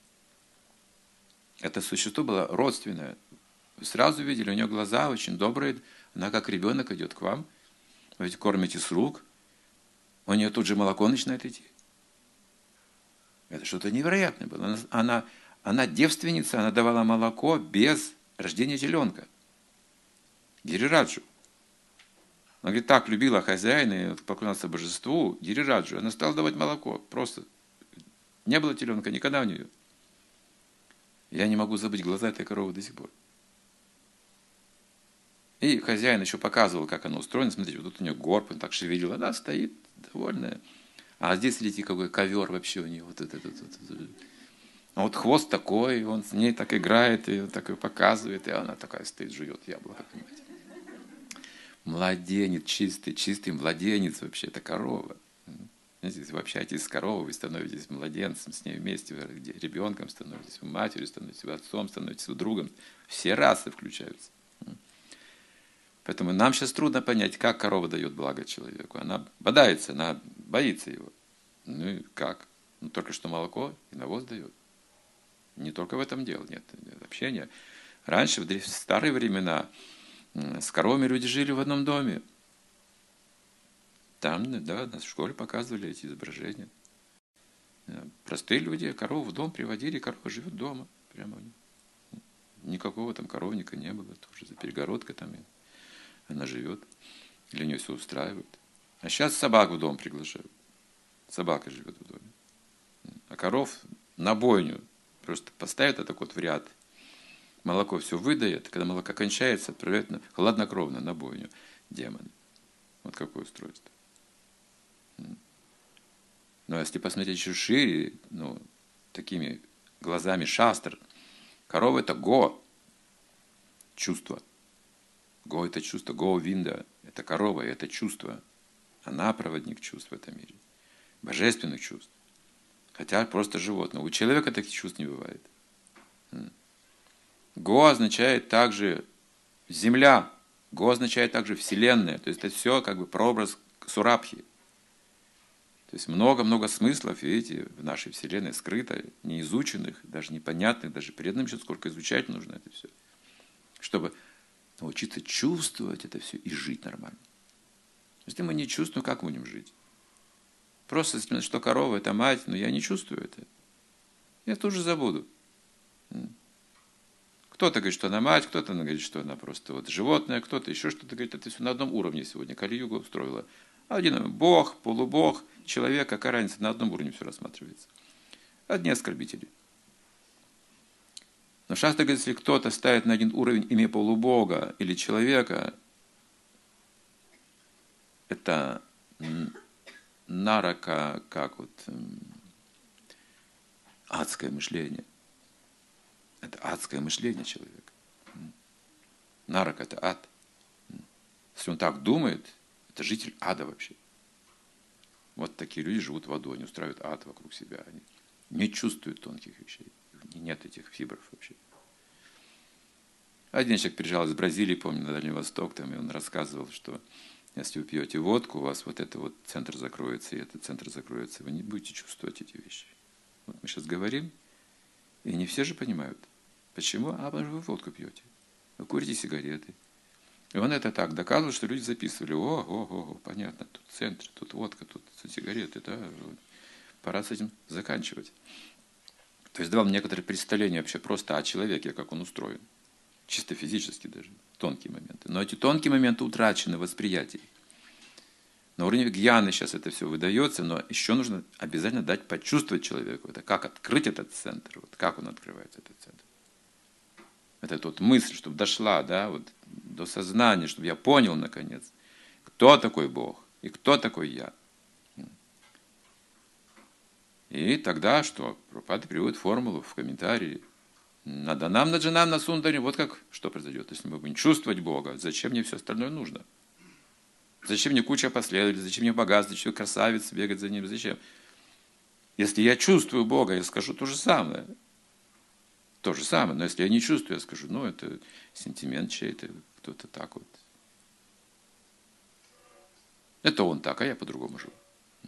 Это существо было родственное. Вы сразу видели, у нее глаза очень добрые. Она как ребенок идет к вам. Вы ведь кормите с рук. У нее тут же молоко начинает идти. Это что-то невероятное было. Она, она, она девственница, она давала молоко без рождения теленка. Гирираджу. Она говорит, так любила хозяина и поклонялся божеству, Гирираджу. Она стала давать молоко. Просто. Не было теленка никогда у нее. Я не могу забыть глаза этой коровы до сих пор. И хозяин еще показывал, как она устроена. Смотрите, вот тут у нее горб, он так шевелил. Она стоит довольная. А здесь, видите, какой ковер вообще у нее. Вот этот, вот, вот, вот. А вот хвост такой, он с ней так играет, и он так и показывает, и она такая стоит, жует яблоко, понимаете. Младенец, чистый, чистый младенец вообще, это корова. Знаете, вы общаетесь с коровой, вы становитесь младенцем, с ней вместе, вы ребенком становитесь, вы матерью становитесь, вы отцом становитесь, вы другом. Все расы включаются. Поэтому нам сейчас трудно понять, как корова дает благо человеку. Она бодается, она боится его. Ну и как? Ну, только что молоко и навоз дает. Не только в этом дело, нет, нет общения. Раньше, в старые времена, с коровами люди жили в одном доме. Там, да, нас в школе показывали эти изображения. Простые люди корову в дом приводили, корова живет дома. Прямо. Никакого там коровника не было, тоже за перегородкой там она живет. Для нее все устраивает. А сейчас собак в дом приглашают. Собака живет в доме. А коров на бойню просто поставят это вот в ряд. Молоко все выдает. Когда молоко кончается, отправляют на, хладнокровно на бойню демона. Вот какое устройство. Но если посмотреть еще шире, ну, такими глазами шастр, корова – это го, чувство. Го – это чувство, го винда – это корова, это чувство. Она проводник чувств в этом мире. Божественных чувств. Хотя просто животное. У человека таких чувств не бывает. Го означает также земля. Го означает также вселенная. То есть это все как бы прообраз Сурабхи. То есть много-много смыслов, видите, в нашей вселенной скрыто, неизученных, даже непонятных, даже преданным еще сколько изучать нужно это все. Чтобы научиться чувствовать это все и жить нормально. Если мы не чувствуем, как мы будем жить? Просто, что корова – это мать, но я не чувствую это. Я тоже забуду. Кто-то говорит, что она мать, кто-то говорит, что она просто вот животное, кто-то еще что-то говорит. Это все на одном уровне сегодня. Кали-юга устроила. Один бог, полубог, человек, какая разница, на одном уровне все рассматривается. Одни оскорбители. Но Шастра говорит, если кто-то ставит на один уровень имя полубога или человека, это нарака, как вот адское мышление. Это адское мышление человека. Нарак – это ад. Если он так думает, это житель ада вообще. Вот такие люди живут в аду, они устраивают ад вокруг себя. Они не чувствуют тонких вещей. Нет этих фибров вообще. Один человек приезжал из Бразилии, помню, на Дальний Восток, там, и он рассказывал, что если вы пьете водку, у вас вот это вот центр закроется, и этот центр закроется. Вы не будете чувствовать эти вещи. Вот мы сейчас говорим, и не все же понимают. Почему? А потому что вы водку пьете. Вы курите сигареты. И он это так доказывал, что люди записывали. О, о, о, понятно, тут центр, тут водка, тут сигареты. Да? Пора с этим заканчивать. То есть давал некоторые представления вообще просто о человеке, как он устроен. Чисто физически даже. Тонкие моменты. Но эти тонкие моменты утрачены в восприятии. На уровне гьяны сейчас это все выдается, но еще нужно обязательно дать почувствовать человеку. Это как открыть этот центр, вот как он открывается, этот центр. Это вот мысль, чтобы дошла, да, вот, до сознания, чтобы я понял, наконец, кто такой Бог и кто такой я. И тогда что? Прабхупада приводит формулу в комментарии. Наданам, наджанам, насундари. Вот как, что произойдет, если мы будем чувствовать Бога. Зачем мне все остальное нужно? Зачем мне куча последователей? Зачем мне богатство? Зачем красавец бегать за ним? Зачем? Если я чувствую Бога, я скажу то же самое. То же самое. Но если я не чувствую, я скажу, ну, это сентимент чей-то, кто-то так вот. Это он так, а я по-другому живу.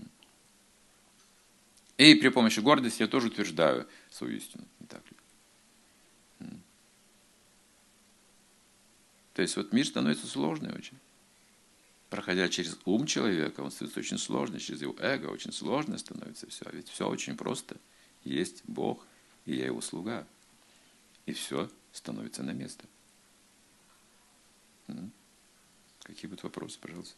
И при помощи гордости я тоже утверждаю свою истину. Не так ли? То есть вот мир становится сложный очень. Проходя через ум человека, он становится очень сложный, через его эго очень сложно становится все. А ведь все очень просто. Есть Бог, и я его слуга. И все становится на место. Какие будут вопросы, пожалуйста?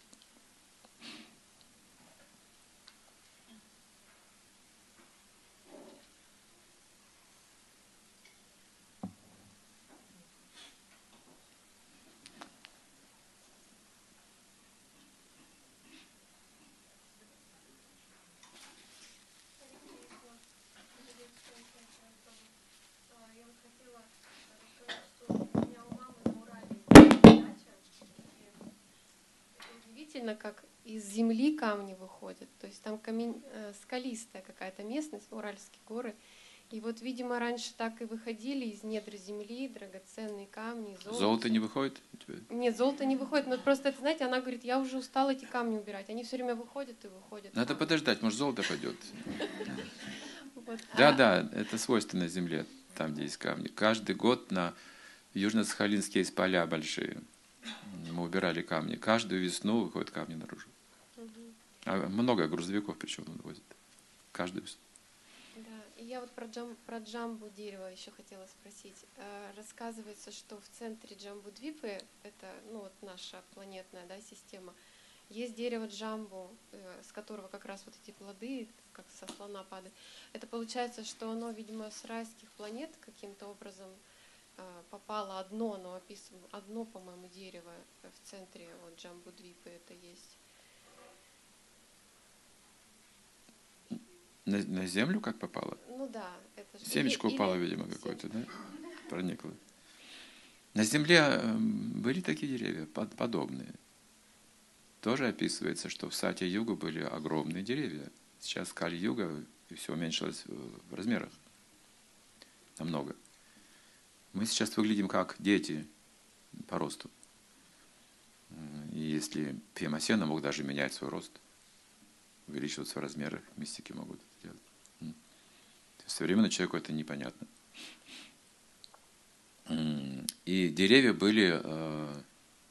Как из земли камни выходят, то есть там камень, э, скалистая какая-то местность, Уральские горы, и вот, видимо, раньше так и выходили из недр земли драгоценные камни, золото. Золото не выходит? Нет, золото не выходит, но просто, это, знаете, она говорит, я уже устала эти камни убирать, они все время выходят и выходят. Надо подождать, может, золото пойдет. Вот. Да, А... да, это свойственно земле, там, где есть камни. Каждый год на Южно-Сахалинске есть поля большие. Мы убирали камни. Каждую весну выходят камни наружу. Угу. А много грузовиков причем он возит. Каждую весну. Да, и я вот про, джам, про джамбу дерево еще хотела спросить. Э, рассказывается, что в центре Джамбудвипы, это ну, вот наша планетная да, система, есть дерево джамбу, э, с которого как раз вот эти плоды, как со слона падают. Это получается, что оно, видимо, с райских планет каким-то образом попало одно, но описано одно, по-моему, дерево в центре вот Джамбудвипы это есть. На, на землю как попало? Ну да, это же... Семечко или- упало, или видимо, сем- какое-то, да? Проникло. На земле эм, были такие деревья, под- подобные. Тоже описывается, что в Сатья-югу были огромные деревья. Сейчас Кали-юга, и все уменьшилось в размерах намного. Мы сейчас выглядим как дети по росту. И если Пьемасена мог даже менять свой рост, увеличиваться в размерах, мистики могут это делать. М. Современному человеку это непонятно. М. И деревья были, э,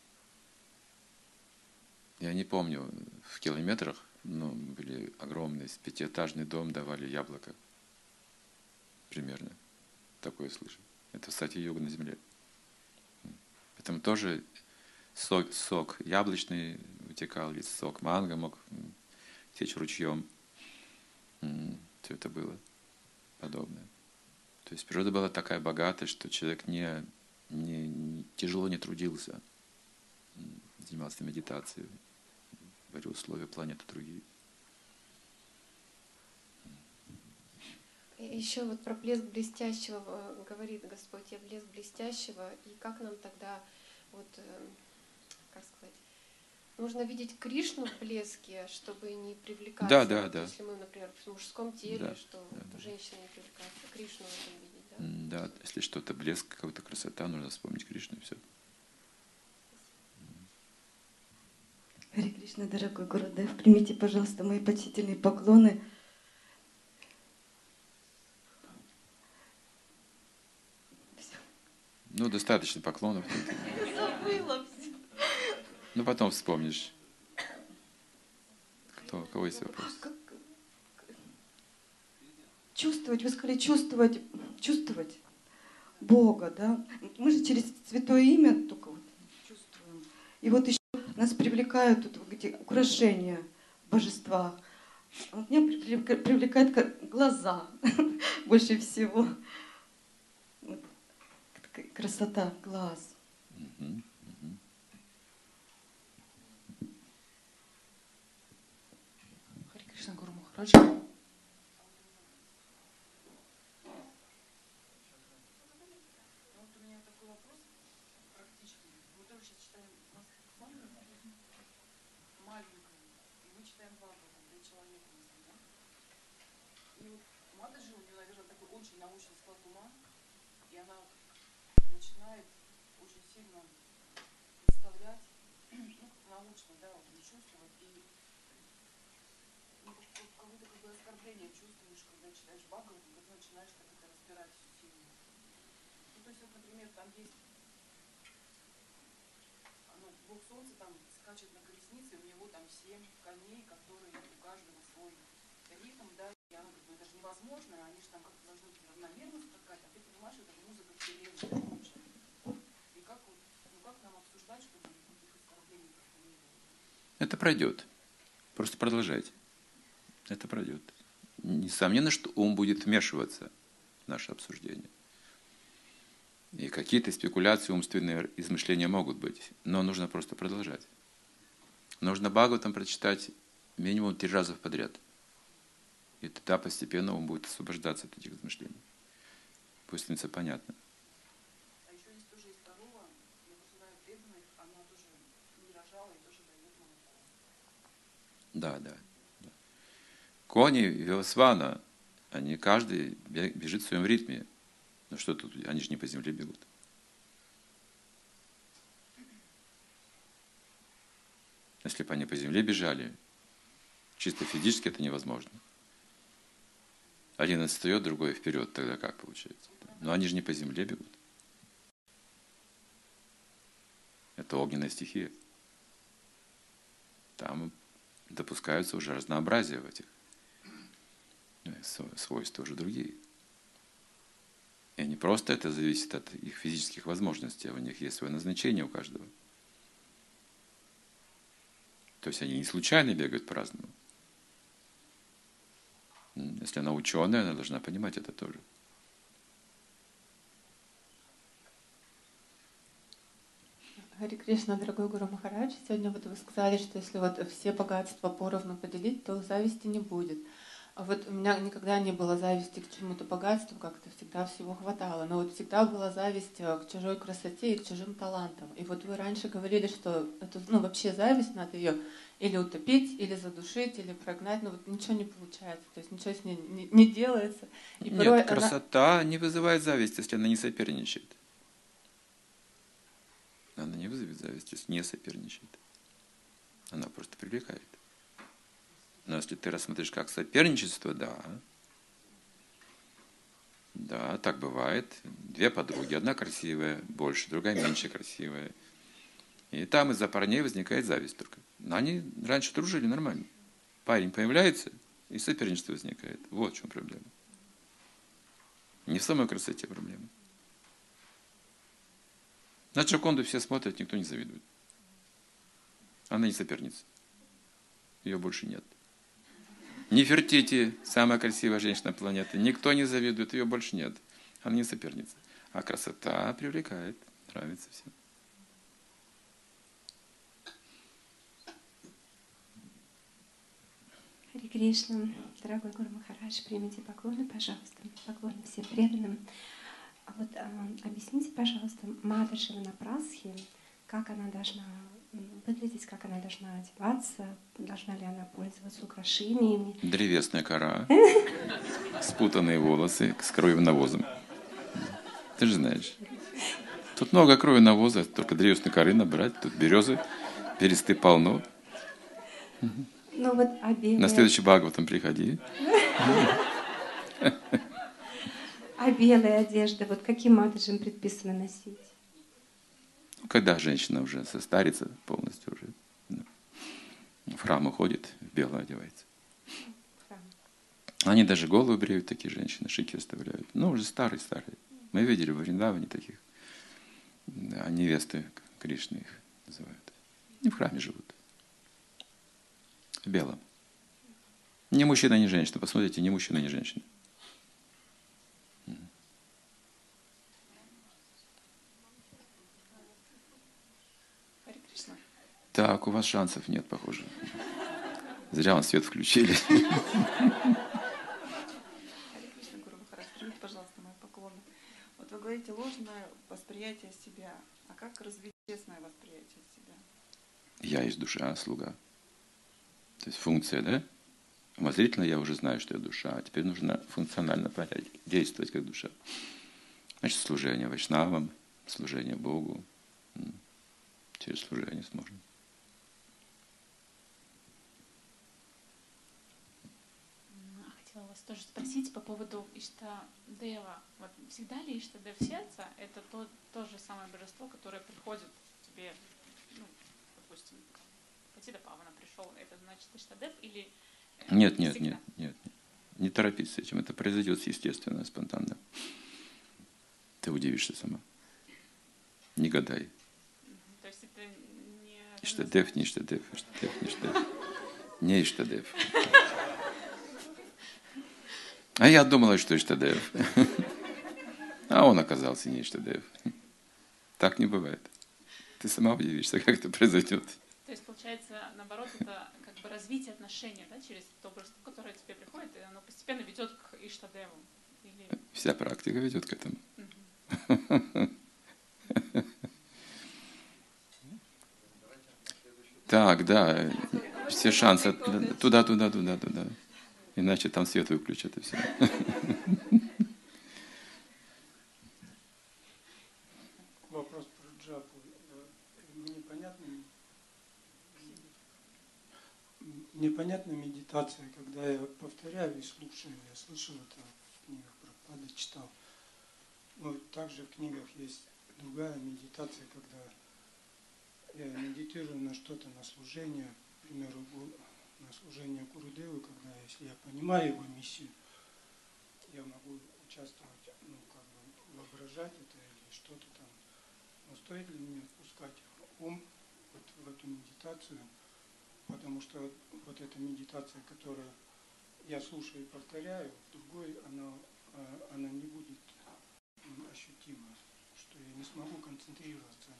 я не помню, в километрах, но были огромные, пятиэтажный дом давали яблоко. Примерно. Такое слышал. Это в Сатья-юга на земле. Поэтому тоже сок, сок яблочный вытекал, или сок манго мог м, течь ручьем. М. Все это было подобное. То есть природа была такая богатая, что человек не, не, не- тяжело не трудился, м, занимался медитацией, были условия планеты другие. Еще вот про блеск блестящего э, говорит Господь, я блеск блестящего, и как нам тогда, вот, э, как сказать, нужно видеть Кришну в блеске, чтобы не Да, привлекаться, да, вот да, если мы, например, в мужском теле, да, что да, вот, да. женщина не привлекается, Кришну в этом видеть, да? М, да, если что-то блеск, какая-то красота, нужно вспомнить Кришну и все. Харе Кришна, дорогой Гурудев, примите, пожалуйста, мои почтительные поклоны. Всё. Ну, достаточно поклонов. Забыла все. Ну, потом вспомнишь. Кто, у кого есть вопрос? Чувствовать, вы сказали, чувствовать, чувствовать Бога, да? Мы же через святое имя только вот чувствуем. И вот еще нас привлекают тут вот эти украшения божества. А вот меня привлека- привлекает как глаза больше всего. Вот такая красота глаз. Мгм, мгм. Харе Кришна, Гуру Махарадж. Ну, вот у меня такой вопрос практически. Мы тоже сейчас читаем маленькую, и мы читаем Бхагаватам для человека, да? И вот Матаджи, у нее, наверное, такой очень научный склад ума, и она начинает очень сильно представлять, ну, как научно, да, вот, не чувствовать, и ну, как, как, как будто как бы оскорбление чувствуешь, когда читаешь Бхагаватам, когда начинаешь так это разбирать все сильно. Ну, то есть, вот, например, там есть, ну, бог солнца там скачет на колеснице, у него там семь коней, которые у каждого свой ритм, да, и она говорит, ну это же невозможно, они же там как-то должны быть равномерно скакать, а ты понимаешь, что это музыка вселенной и прочее. И как вот, ну как нам обсуждать, чтобы никаких оскорблений как-то не было? Это пройдет. Просто продолжайте. Это пройдет. Несомненно, что ум будет вмешиваться в наше обсуждение. И какие-то спекуляции, умственные измышления могут быть, но нужно просто продолжать. Нужно Бхагаватам прочитать минимум три раза подряд. И тогда постепенно ум будет освобождаться от этих измышлений. Пусть становится понятно. А еще есть тоже из корова, я просто знаю преданных, она тоже не рожала и тоже дает молоко. Да, да. да. Кони Виласвана, они каждый бежит в своем ритме. Ну что тут, они же не по земле бегут. Если бы они по земле бежали, чисто физически это невозможно. Один отстает, другой вперед, тогда как получается? Но они же не по земле бегут. Это огненная стихия. Там допускаются уже разнообразия в этих. Свойства уже другие. И не просто это зависит от их физических возможностей, а у них есть свое назначение у каждого. То есть они не случайно бегают по-разному. Если она ученая, она должна понимать это тоже. Харе Кришна, дорогой Гуру Махарадж, сегодня вот вы сказали, что если вот все богатства поровну поделить, то зависти не будет. А вот у меня никогда не было зависти к чему-то богатству, как-то всегда всего хватало. Но вот всегда была зависть э, к чужой красоте и к чужим талантам. И вот вы раньше говорили, что это, ну, вообще зависть, надо ее или утопить, или задушить, или прогнать. Но вот ничего не получается, то есть ничего с ней не, не делается. И порой Нет, она... красота не вызывает зависть, если она не соперничает. Она не вызовет зависть, если не соперничает. Она просто привлекает. Но если ты рассмотришь как соперничество, да. Да, так бывает. Две подруги, одна красивая больше, другая меньше красивая. И там из-за парней возникает зависть только. Но они раньше дружили нормально. Парень появляется, и соперничество возникает. Вот в чем проблема. Не в самой красоте проблема. На Джоконду все смотрят, никто не завидует. Она не соперница. Ее больше нет. Нефертити, самая красивая женщина планеты. Никто не завидует, ее больше нет. Она не соперница. А красота привлекает, нравится всем. Харе Кришна, дорогой Гуру Махарадж, примите поклоны, пожалуйста, поклоны всем преданным. А вот а, объясните, пожалуйста, Мадхи на Прасхи, как она должна выглядеть, как она должна одеваться, должна ли она пользоваться украшениями? Древесная кора, спутанные волосы с кровью навозом. Ты же знаешь. Тут много крови навоза, только древесной коры набрать, тут березы, бересты полно. Ну вот, а белые... На следующий Бхагаватам приходи. А белые одежды, вот каким Мадхжам предписано носить? Ну, когда женщина уже состарится полностью, уже да, в храм уходит, в белое одевается. Храм. Они даже голову бреют, такие женщины, шики оставляют. Ну, уже старые-старые. Мы видели в Вриндаване таких. Да, невесты Кришны их называют. И в храме живут. В белом. Ни мужчина, ни женщина. Посмотрите, ни мужчина, ни женщина. Харе Кришна. Так, у вас шансов нет, похоже. Зря вам свет включили. Харе Кришна, Гуру Махарадж, примите, пожалуйста, мои поклоны. Вот вы говорите ложное восприятие себя. А как развить честное восприятие себя? Я есть душа, слуга. То есть функция, да? Умозрительно я уже знаю, что я душа, а теперь нужно функционально понять, действовать как душа. Значит, служение вайшнавам, служение Богу. Через служение сможем. Хотела вас тоже спросить по поводу Иштадева. Вот всегда ли Иштадев сердца — это то, то же самое божество, которое приходит к тебе, ну, допустим, Патита Павана пришел, это значит Иштадев или... Нет, нет, нет, нет, нет. Не торопись с этим. Это произойдет естественно, спонтанно. Ты удивишься сама. Не гадай. То есть это не... Иштадев, не Иштадев, Иштадев, не Иштадев. Не Иштадев. А я думала, что Иштадев. А он оказался не Иштадев. Так не бывает. Ты сама удивишься, как это произойдет. То есть, получается, наоборот, это как бы развитие отношений, да, через то божество, которое тебе приходит, и оно постепенно ведет к Иштадеву. Или... Вся практика ведет к этому. Мгм. Так, да. Все шансы. Туда, туда, туда, туда. Иначе там свет выключат и все. Вопрос про джапу. Непонятно, непонятна медитация, когда я повторяю и слушаю. Я слышал это в книгах Прабхупады, читал. Но также в книгах есть другая медитация, когда я медитирую на что-то, на служение, к примеру, на служение Гурудеву, когда, если я понимаю его миссию, я могу участвовать, ну, как бы воображать это или что-то там. Но стоит ли мне отпускать ум вот в эту медитацию, потому что вот эта медитация, которую я слушаю и повторяю, другой она, она не будет ощутима, что я не смогу концентрироваться.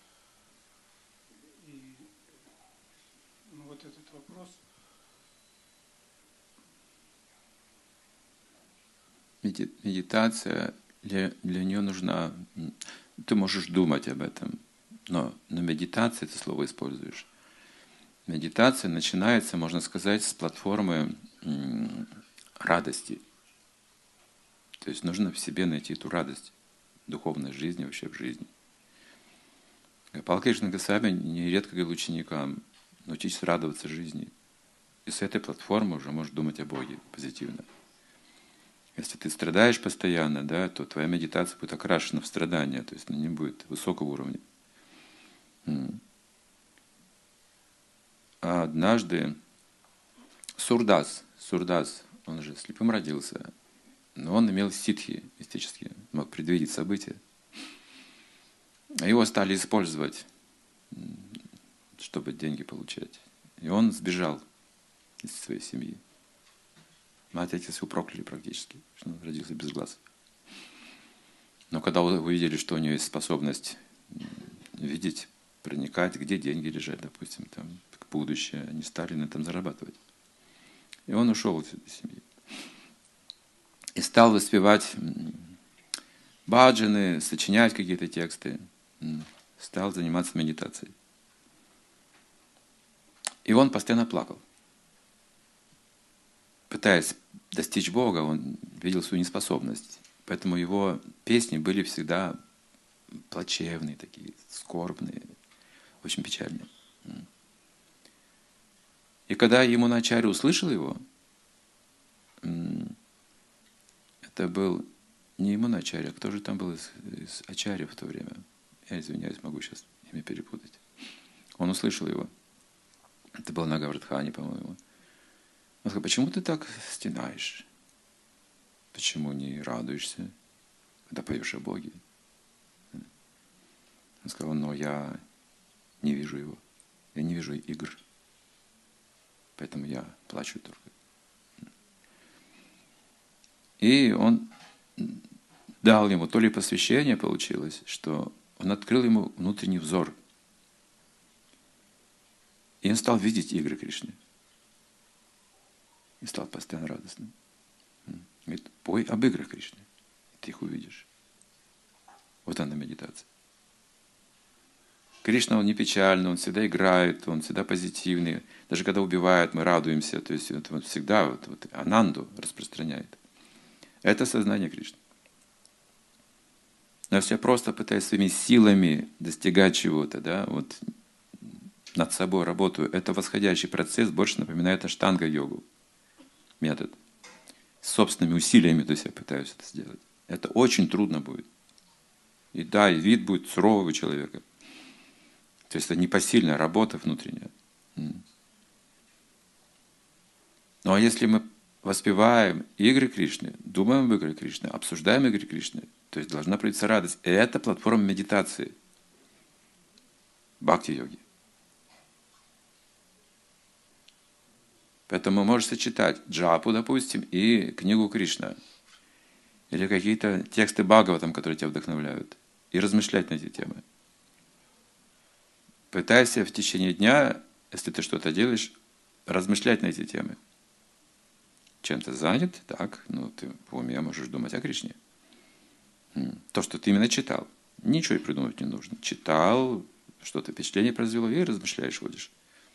И ну, вот этот вопрос, меди- медитация, для, для нее нужна... Ты можешь думать об этом, но на медитации это слово используешь. Медитация начинается, можно сказать, с платформы м, радости. То есть нужно в себе найти эту радость в духовной жизни, вообще в жизни. Гопал Кришна Госвами нередко говорил ученикам: научитесь радоваться жизни. И с этой платформы уже можешь думать о Боге позитивно. Если ты страдаешь постоянно, да, то твоя медитация будет окрашена в страдания, то есть она не будет высокого уровня. А однажды Сурдас, Сурдас, он же слепым родился, но он имел ситхи мистические, мог предвидеть события. Его стали использовать, чтобы деньги получать. И он сбежал из своей семьи. Мать и отец его прокляли практически, что он родился без глаз. Но когда увидели, что у него есть способность видеть, проникать, где деньги лежат, допустим, там, к будущее, они стали на этом зарабатывать. И он ушел из этой семьи. И стал воспевать баджаны, сочинять какие-то тексты. Стал заниматься медитацией. И он постоянно плакал. Пытаясь достичь Бога, он видел свою неспособность. Поэтому его песни были всегда плачевные такие, скорбные, очень печальные. И когда Ямуначарья услышал его, это был не Ямуначарья, а кто же там был из, из ачарьев в то время? Я извиняюсь, могу сейчас имя перепутать. Он услышал его. Это был Нагавардхани, по-моему. Он сказал: почему ты так стенаешь? Почему не радуешься, когда поешь о Боге? Он сказал: но я не вижу его. Я не вижу игр. Поэтому я плачу только. И он дал ему, то ли посвящение получилось, что он открыл ему внутренний взор. И он стал видеть игры Кришны. И стал постоянно радостным. Говорит: пой об играх Кришны, и ты их увидишь. Вот она медитация. Кришна, он не печальный, он всегда играет, он всегда позитивный. Даже когда убивает, мы радуемся. То есть он всегда вот, вот, ананду распространяет. Это сознание Кришны. Но я просто пытаюсь своими силами достигать чего-то, да, вот над собой работаю. Это восходящий процесс, больше напоминает аштанга-йогу. Метод. С собственными усилиями, то есть я пытаюсь это сделать. Это очень трудно будет. И да, и вид будет сурового человека. То есть это непосильная работа внутренняя. Ну а если мы воспеваем игры Кришны, думаем об играх Кришны, обсуждаем игры Кришны, то есть должна проявиться радость. И это платформа медитации. Бхакти-йоги. Поэтому можешь сочетать джапу, допустим, и книгу Кришна. Или какие-то тексты Бхагаватам, которые тебя вдохновляют. И размышлять на эти темы. Пытайся в течение дня, если ты что-то делаешь, размышлять на эти темы. Чем ты занят, так, ну ты в уме можешь думать о Кришне. То, что ты именно читал. Ничего и придумать не нужно. Читал, что-то впечатление произвело, и размышляешь, ходишь.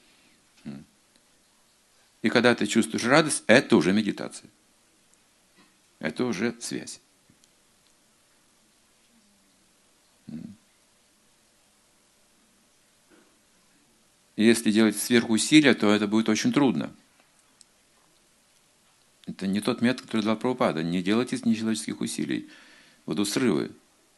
И когда ты чувствуешь радость, это уже медитация. Это уже связь. И если делать сверхусилия, то это будет очень трудно. Это не тот метод, который дал Прабхупада. Не делайте из нечеловеческих усилий. Будут срывы.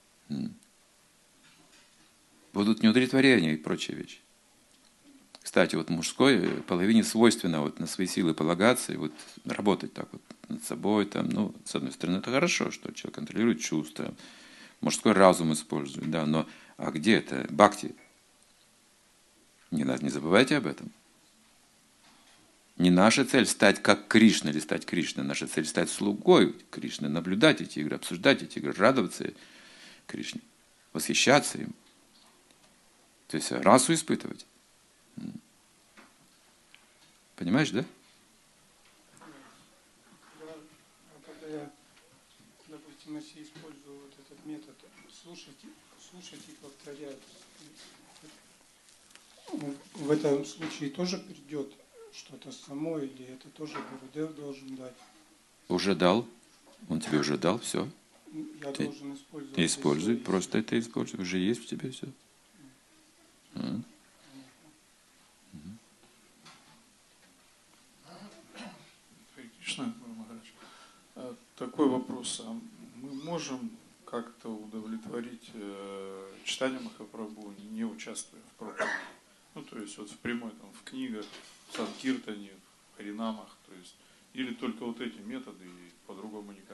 Будут неудовлетворения и прочие вещи. Кстати, вот мужской половине свойственно вот на свои силы полагаться и вот работать так вот над собой. Там, ну, с одной стороны, это хорошо, что человек контролирует чувства, мужской разум использует, да, но а где это? Бхакти. Не, не забывайте об этом. Не наша цель стать как Кришна или стать Кришной. Наша цель стать слугой Кришны, наблюдать эти игры, обсуждать эти игры, радоваться Кришне, восхищаться им. То есть расу испытывать. Понимаешь, да? Когда я смысле использую вот этот метод слушать, слушать и повторять. В этом случае тоже придет что-то само, или это тоже Гурудев должен дать? Уже дал. Он тебе уже дал, все. Я Ты должен использовать. используй, свои просто силы. это используй. Уже есть в тебе все. А. Кришна, Гуру Махарадж. А, такой вопрос. А мы можем как-то удовлетворить э, читание Махапрабху, не участвуя в проповеди? Ну, то есть вот в прямой, там, в книгах, в Санкиртане, в Харинамах, то есть, или только вот эти методы, и по-другому никак?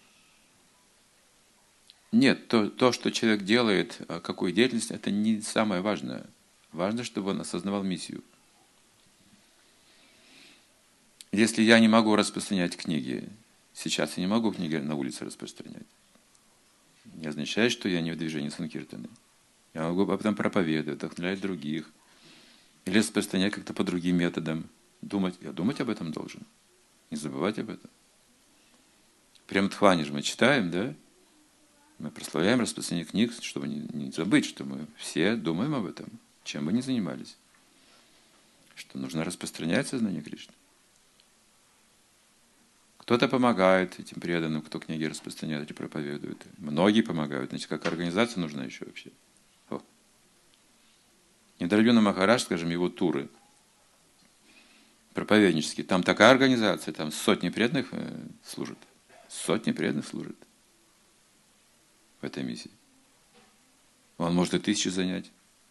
Нет, то, то, что человек делает, какую деятельность, это не самое важное. Важно, чтобы он осознавал миссию. Если я не могу распространять книги, сейчас я не могу книги на улице распространять, не означает, что я не в движении Санкиртаны. Я могу об этом проповедовать, вдохновлять других, или распространять как-то по другим методам. Думать, я думать об этом должен, не забывать об этом. Прям Тхвани же мы читаем, да? Мы прославляем распространение книг, чтобы не, не забыть, что мы все думаем об этом, чем бы ни занимались. Что нужно распространять сознание Кришны. Кто-то помогает этим преданным, кто книги распространяет и проповедует. Многие помогают. Значит, какая организация нужна еще вообще? О. Нидхарджуна Махарадж, скажем, его туры проповеднические. Там такая организация, там сотни преданных э, служат. Сотни преданных служат в этой миссии. Он может и тысячи занять.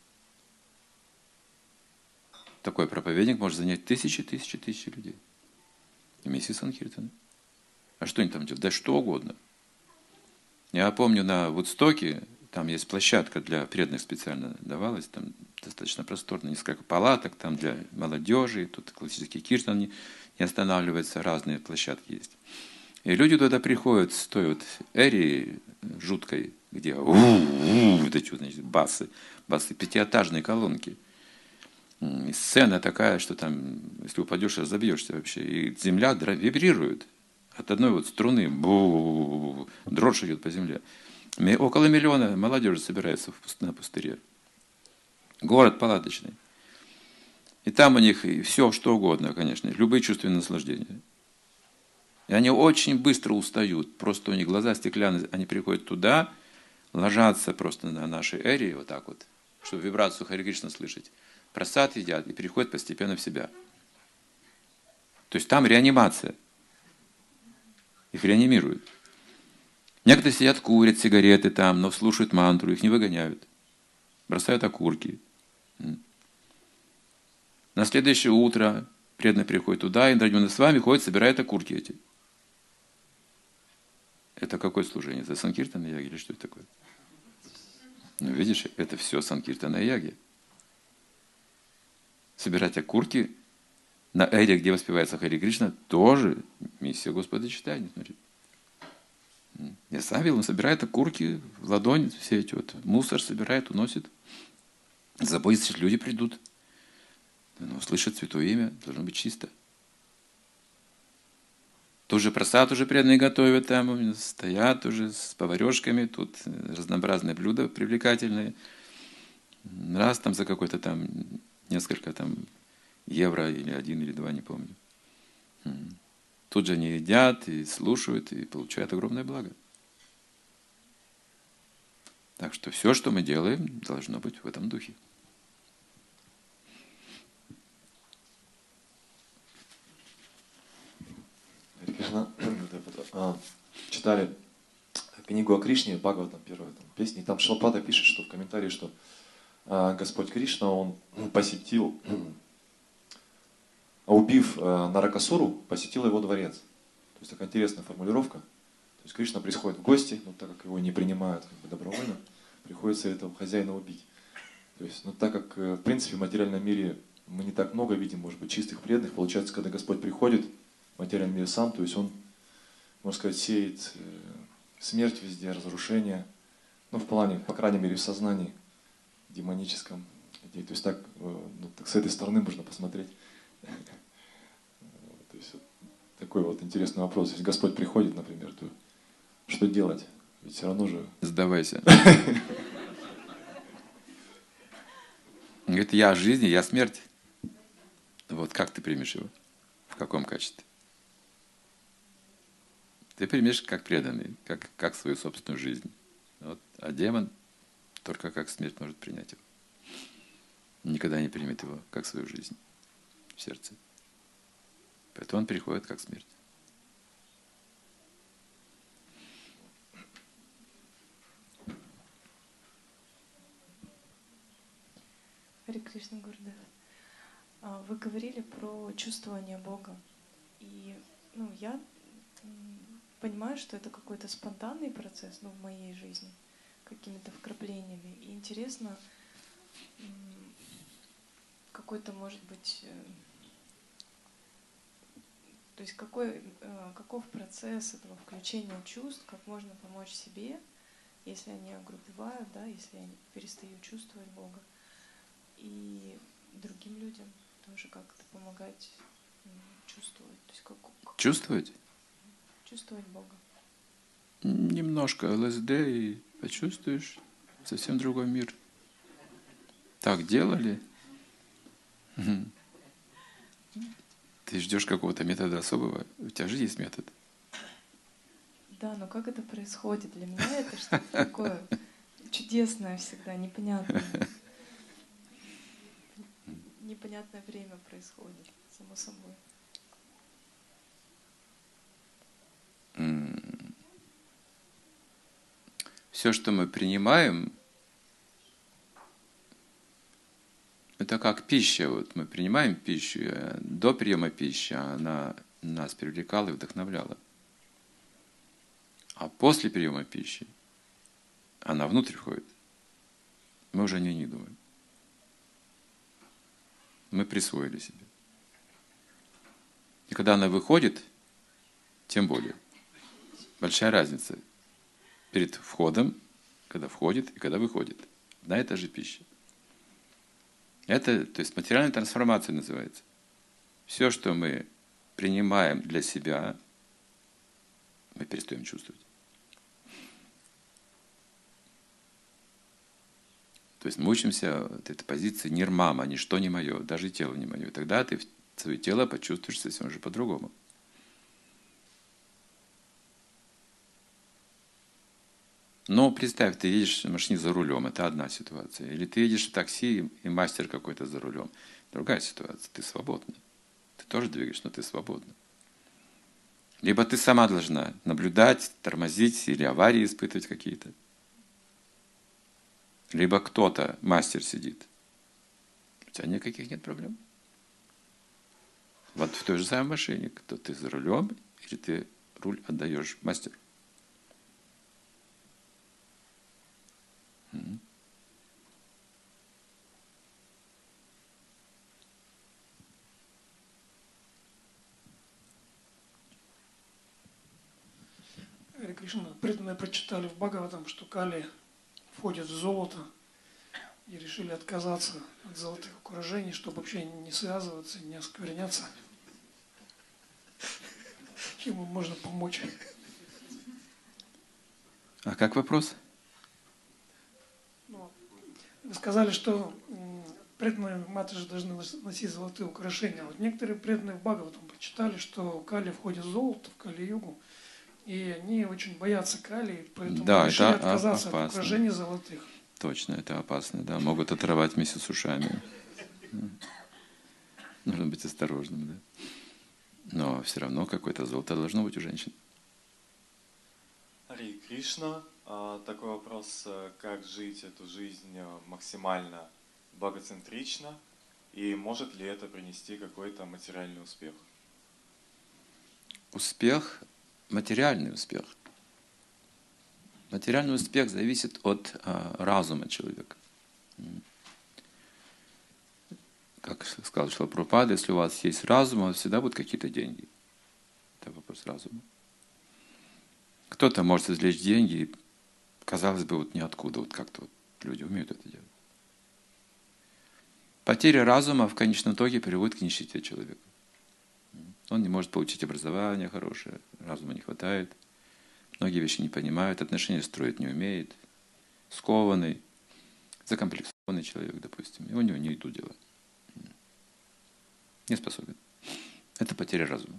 Такой проповедник может занять тысячи, тысячи, тысячи людей. И миссия Санкиртаны. А что они там делают? Да что угодно. Я помню, на Вудстоке, там есть площадка для преданных специально давалась, там достаточно просторно, несколько палаток, там для молодежи, тут классический киртан не, не останавливается, разные площадки есть. И люди туда приходят с той вот эрии жуткой, где вот эти вот, значит, басы, басы, пятиэтажные колонки. И сцена такая, что там, если упадешь, разобьешься вообще. И земля вибрирует от одной вот струны. Бу-бу-бу-бу-бу. Дрожь идет по земле. Около миллиона молодежи собирается на пустыре. Город палаточный. И там у них все, что угодно, конечно. Любые чувственные наслаждения. И они очень быстро устают. Просто у них глаза стеклянные. Они приходят туда, ложатся просто на нашей эрии, вот так вот, чтобы вибрацию Харе Кришна слышать. Просад едят и переходят постепенно в себя. То есть там реанимация. Их реанимируют. Некоторые сидят, курят сигареты там, но слушают мантру, их не выгоняют. Бросают окурки. На следующее утро преданный приходит туда, и Индрагьяна с вами ходит, собирает окурки эти. Это какое служение? Это Санкиртана Яги или что это такое? Ну, видишь, это все Санкиртана Яги. Собирать окурки на эре, где воспевается Харе Кришна, тоже миссия Господа читания. Смотри. Я сам видел, он собирает окурки в ладонь, все эти вот мусор собирает, уносит. Заботится, что люди придут. Но услышат святое имя, должно быть чисто. Тут же просад уже преданные готовят, там стоят уже с поварешками, тут разнообразные блюда привлекательные. Раз там за какой-то там несколько там евро или один или два, не помню. Тут же они едят и слушают и получают огромное благо. Так что все, что мы делаем, должно быть в этом духе. Читали книгу о Кришне, Бхагаватам, первая там, песня, и там Шилапада пишет, что в комментарии, что а, Господь Кришна, он посетил, убив а, Наракасуру, посетил его дворец. То есть такая интересная формулировка. То есть Кришна приходит в гости, но так как его не принимают как бы добровольно, приходится этого хозяина убить. То есть, ну так как, в принципе, в материальном мире мы не так много видим, может быть, чистых преданных, получается, когда Господь приходит в материальный мир сам, то есть он, можно сказать, сеет смерть везде, разрушение, ну, в плане, по крайней мере, в сознании демоническом. То есть так, ну, так с этой стороны можно посмотреть. То есть такой вот интересный вопрос. Если Господь приходит, например, то что делать? Ведь все равно же... Сдавайся. Говорит, я жизнь, я смерть. Вот как ты примешь его? В каком качестве? Ты примешь как преданный, как, как свою собственную жизнь. Вот. А демон только как смерть может принять его. Никогда не примет его как свою жизнь в сердце. Поэтому он приходит как смерть. Харе Кришна, Гурдев. Вы говорили про чувствование Бога. И ну, я понимаю, что это какой-то спонтанный процесс, ну, в моей жизни, какими-то вкраплениями. И интересно, какой-то, может быть, то есть какой, каков процесс этого включения чувств, как можно помочь себе, если они огрубевают, да, если я перестаю чувствовать Бога, и другим людям тоже как-то помогать чувствовать. То есть как, как... Чувствовать? Чувствовать Бога. Немножко ЛСД и почувствуешь совсем другой мир. Так делали? Ты ждешь какого-то метода особого? У тебя же есть метод. Да, но как это происходит? Для меня это что-то такое чудесное всегда, непонятное. Непонятное время происходит, само собой. Все, что мы принимаем, это как пища. Вот мы принимаем пищу, до приема пищи она нас привлекала и вдохновляла. А после приема пищи она внутрь входит. Мы уже о ней не думаем. Мы присвоили себе. И когда она выходит, тем более. Большая разница перед входом, когда входит и когда выходит. Одна и та же пища. Это, то есть, материальная трансформация называется. Все, что мы принимаем для себя, мы перестаем чувствовать. То есть мы учимся от этой позиции нирмама, ничто не мое, даже тело не мое. И тогда ты свое тело почувствуешь совсем уже по-другому. Но представь, ты едешь в машине за рулем, это одна ситуация. Или ты едешь в такси, и мастер какой-то за рулем. Другая ситуация, ты свободна. Ты тоже двигаешь, но ты свободна. Либо ты сама должна наблюдать, тормозить или аварии испытывать какие-то. Либо кто-то, мастер сидит. У тебя никаких нет проблем. Вот в той же самой машине, кто ты за рулем, или ты руль отдаешь мастеру. Харе Кришна, преданные прочитали в Бхагаватам, что Кали входит в золото и решили отказаться от золотых украшений, чтобы вообще не связываться, не оскверняться. Чем им можно помочь? А как вопрос? Ну, вы сказали, что преданные матуши должны носить золотые украшения. Вот некоторые преданные в Бхагаватам прочитали, что Кали входит в золото, в Кали-югу, и они очень боятся Кали, поэтому да, решили это отказаться опасно. от украшений золотых. Точно, это опасно, да. Могут оторвать вместе с ушами. Нужно быть осторожным, да. Но все равно какое-то золото должно быть у женщин. Харе Кришна. Такой вопрос, как жить эту жизнь максимально богоцентрично, и может ли это принести какой-то материальный успех? Успех, материальный успех. Материальный успех зависит от а, разума человека. Как сказал Шрила Прабхупада, если у вас есть разум, у вас всегда будут какие-то деньги. Это вопрос разума. Кто-то может извлечь деньги, казалось бы, вот ниоткуда, вот как-то вот люди умеют это делать. Потеря разума в конечном итоге приводит к нищете человека. Он не может получить образование хорошее, разума не хватает. многие вещи не понимают, отношения строить не умеет, скованный, закомплексованный человек, допустим, и у него не идут дела. Не способен. Это потеря разума.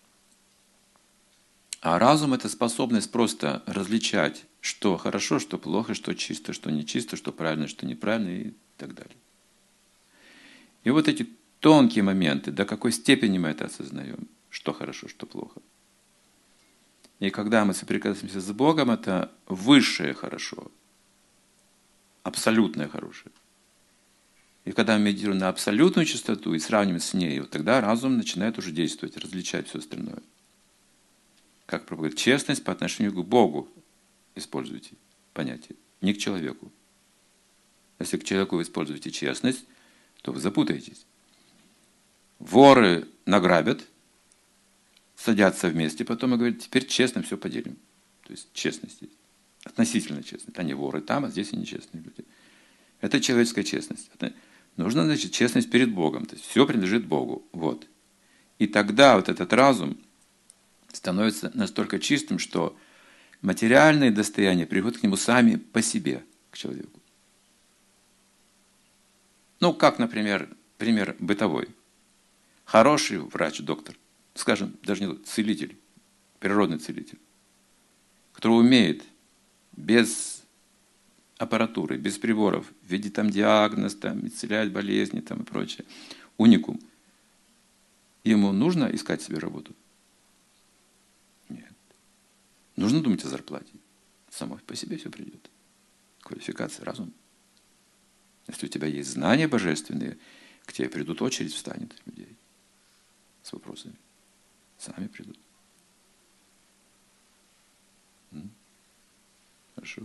А разум — это способность просто различать, что хорошо, что плохо, что чисто, что нечисто, что правильно, что неправильно и так далее. И вот эти тонкие моменты, до какой степени мы это осознаем, что хорошо, что плохо. И когда мы соприкасаемся с Богом, это высшее хорошо, абсолютное хорошее. И когда мы медитируем на абсолютную чистоту и сравниваем с ней, вот тогда разум начинает уже действовать, различать все остальное. Как проповедует честность по отношению к Богу, используйте понятие, не к человеку. Если к человеку вы используете честность, то вы запутаетесь. Воры награбят, садятся вместе потом и говорят, теперь честно все поделим. То есть честность есть. Относительно честность. Они воры там, а здесь и нечестные люди. Это человеческая честность. Это... Нужна, значит, честность перед Богом. То есть все принадлежит Богу. Вот. И тогда вот этот разум становится настолько чистым, что материальные достояния приходят к нему сами по себе, к человеку. Ну, как, например, пример бытовой. Хороший врач, доктор, скажем, даже не целитель, природный целитель, который умеет без аппаратуры, без приборов, видеть там диагноз, там, исцелять болезни там, и прочее, уникум. Ему нужно искать себе работу? Нет. Нужно думать о зарплате. Само по себе все придет. Квалификация, разум. Если у тебя есть знания божественные, к тебе придут, очередь встанет людей с вопросами. Сами придут. М? Хорошо.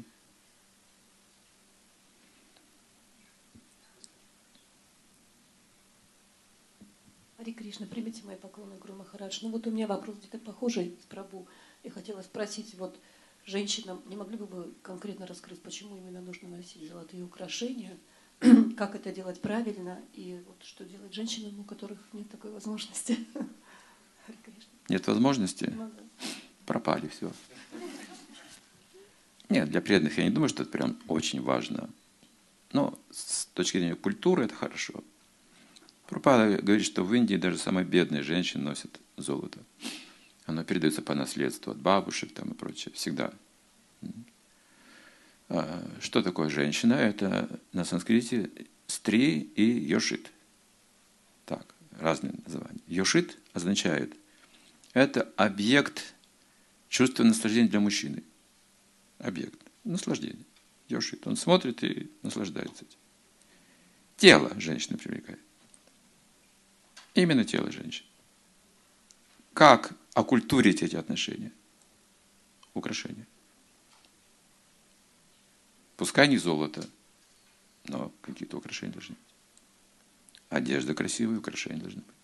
Хари Кришна, примите мои поклоны, Гуру Махарадж. Ну вот у меня вопрос где-то похожий с Прабу. Я хотела спросить, вот женщинам, не могли бы вы конкретно раскрыть, почему именно нужно носить золотые украшения, как это делать правильно, и вот что делать женщинам, у которых нет такой возможности? Хари Кришна. Нет возможности? Ну, да. Пропали все. Нет, для преданных я не думаю, что это прям очень важно. Но с точки зрения культуры это хорошо. Прабхупада говорит, что в Индии даже самые бедные женщины носят золото. Оно передается по наследству от бабушек там и прочее. Всегда. Что такое женщина? Это на санскрите стри и йошит. Так, разные названия. Йошит означает, это объект чувства наслаждения для мужчины. Объект наслаждения. Йошит. Он смотрит и наслаждается этим. Тело женщины привлекает. Именно тело женщины. Как окультурить эти отношения? Украшения. Пускай не золото, но какие-то украшения должны быть. Одежда красивая, украшения должны быть.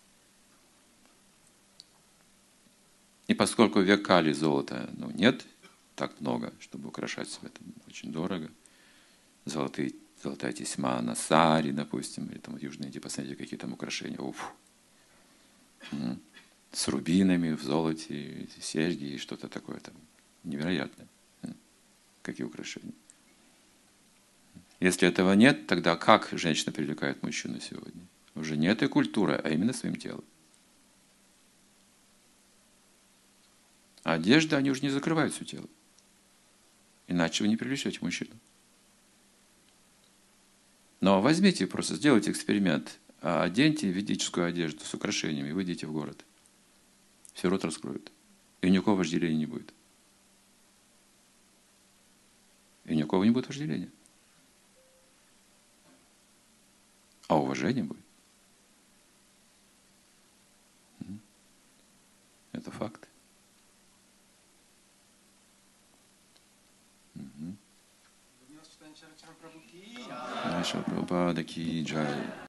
И поскольку в век Кали золота ну, нет так много, чтобы украшать себя, это очень дорого. Золотые, золотая тесьма на саре, допустим, или там в Южной Индии, посмотрите, какие там украшения. Уф. С рубинами в золоте, серьги и что-то такое там невероятное. Какие украшения. Если этого нет, тогда как женщина привлекает мужчину сегодня? Уже не этой культуры, а именно своим телом. А одежда, они уже не закрывают все тело. Иначе вы не привлечете мужчину. Но возьмите, просто сделайте эксперимент. Оденьте ведическую одежду с украшениями и выйдите в город. Все рот раскроют. И никакого вожделения не будет. И никакого не будет вожделения. А уважение будет. Это факт. Наша Прабхупада ки джай.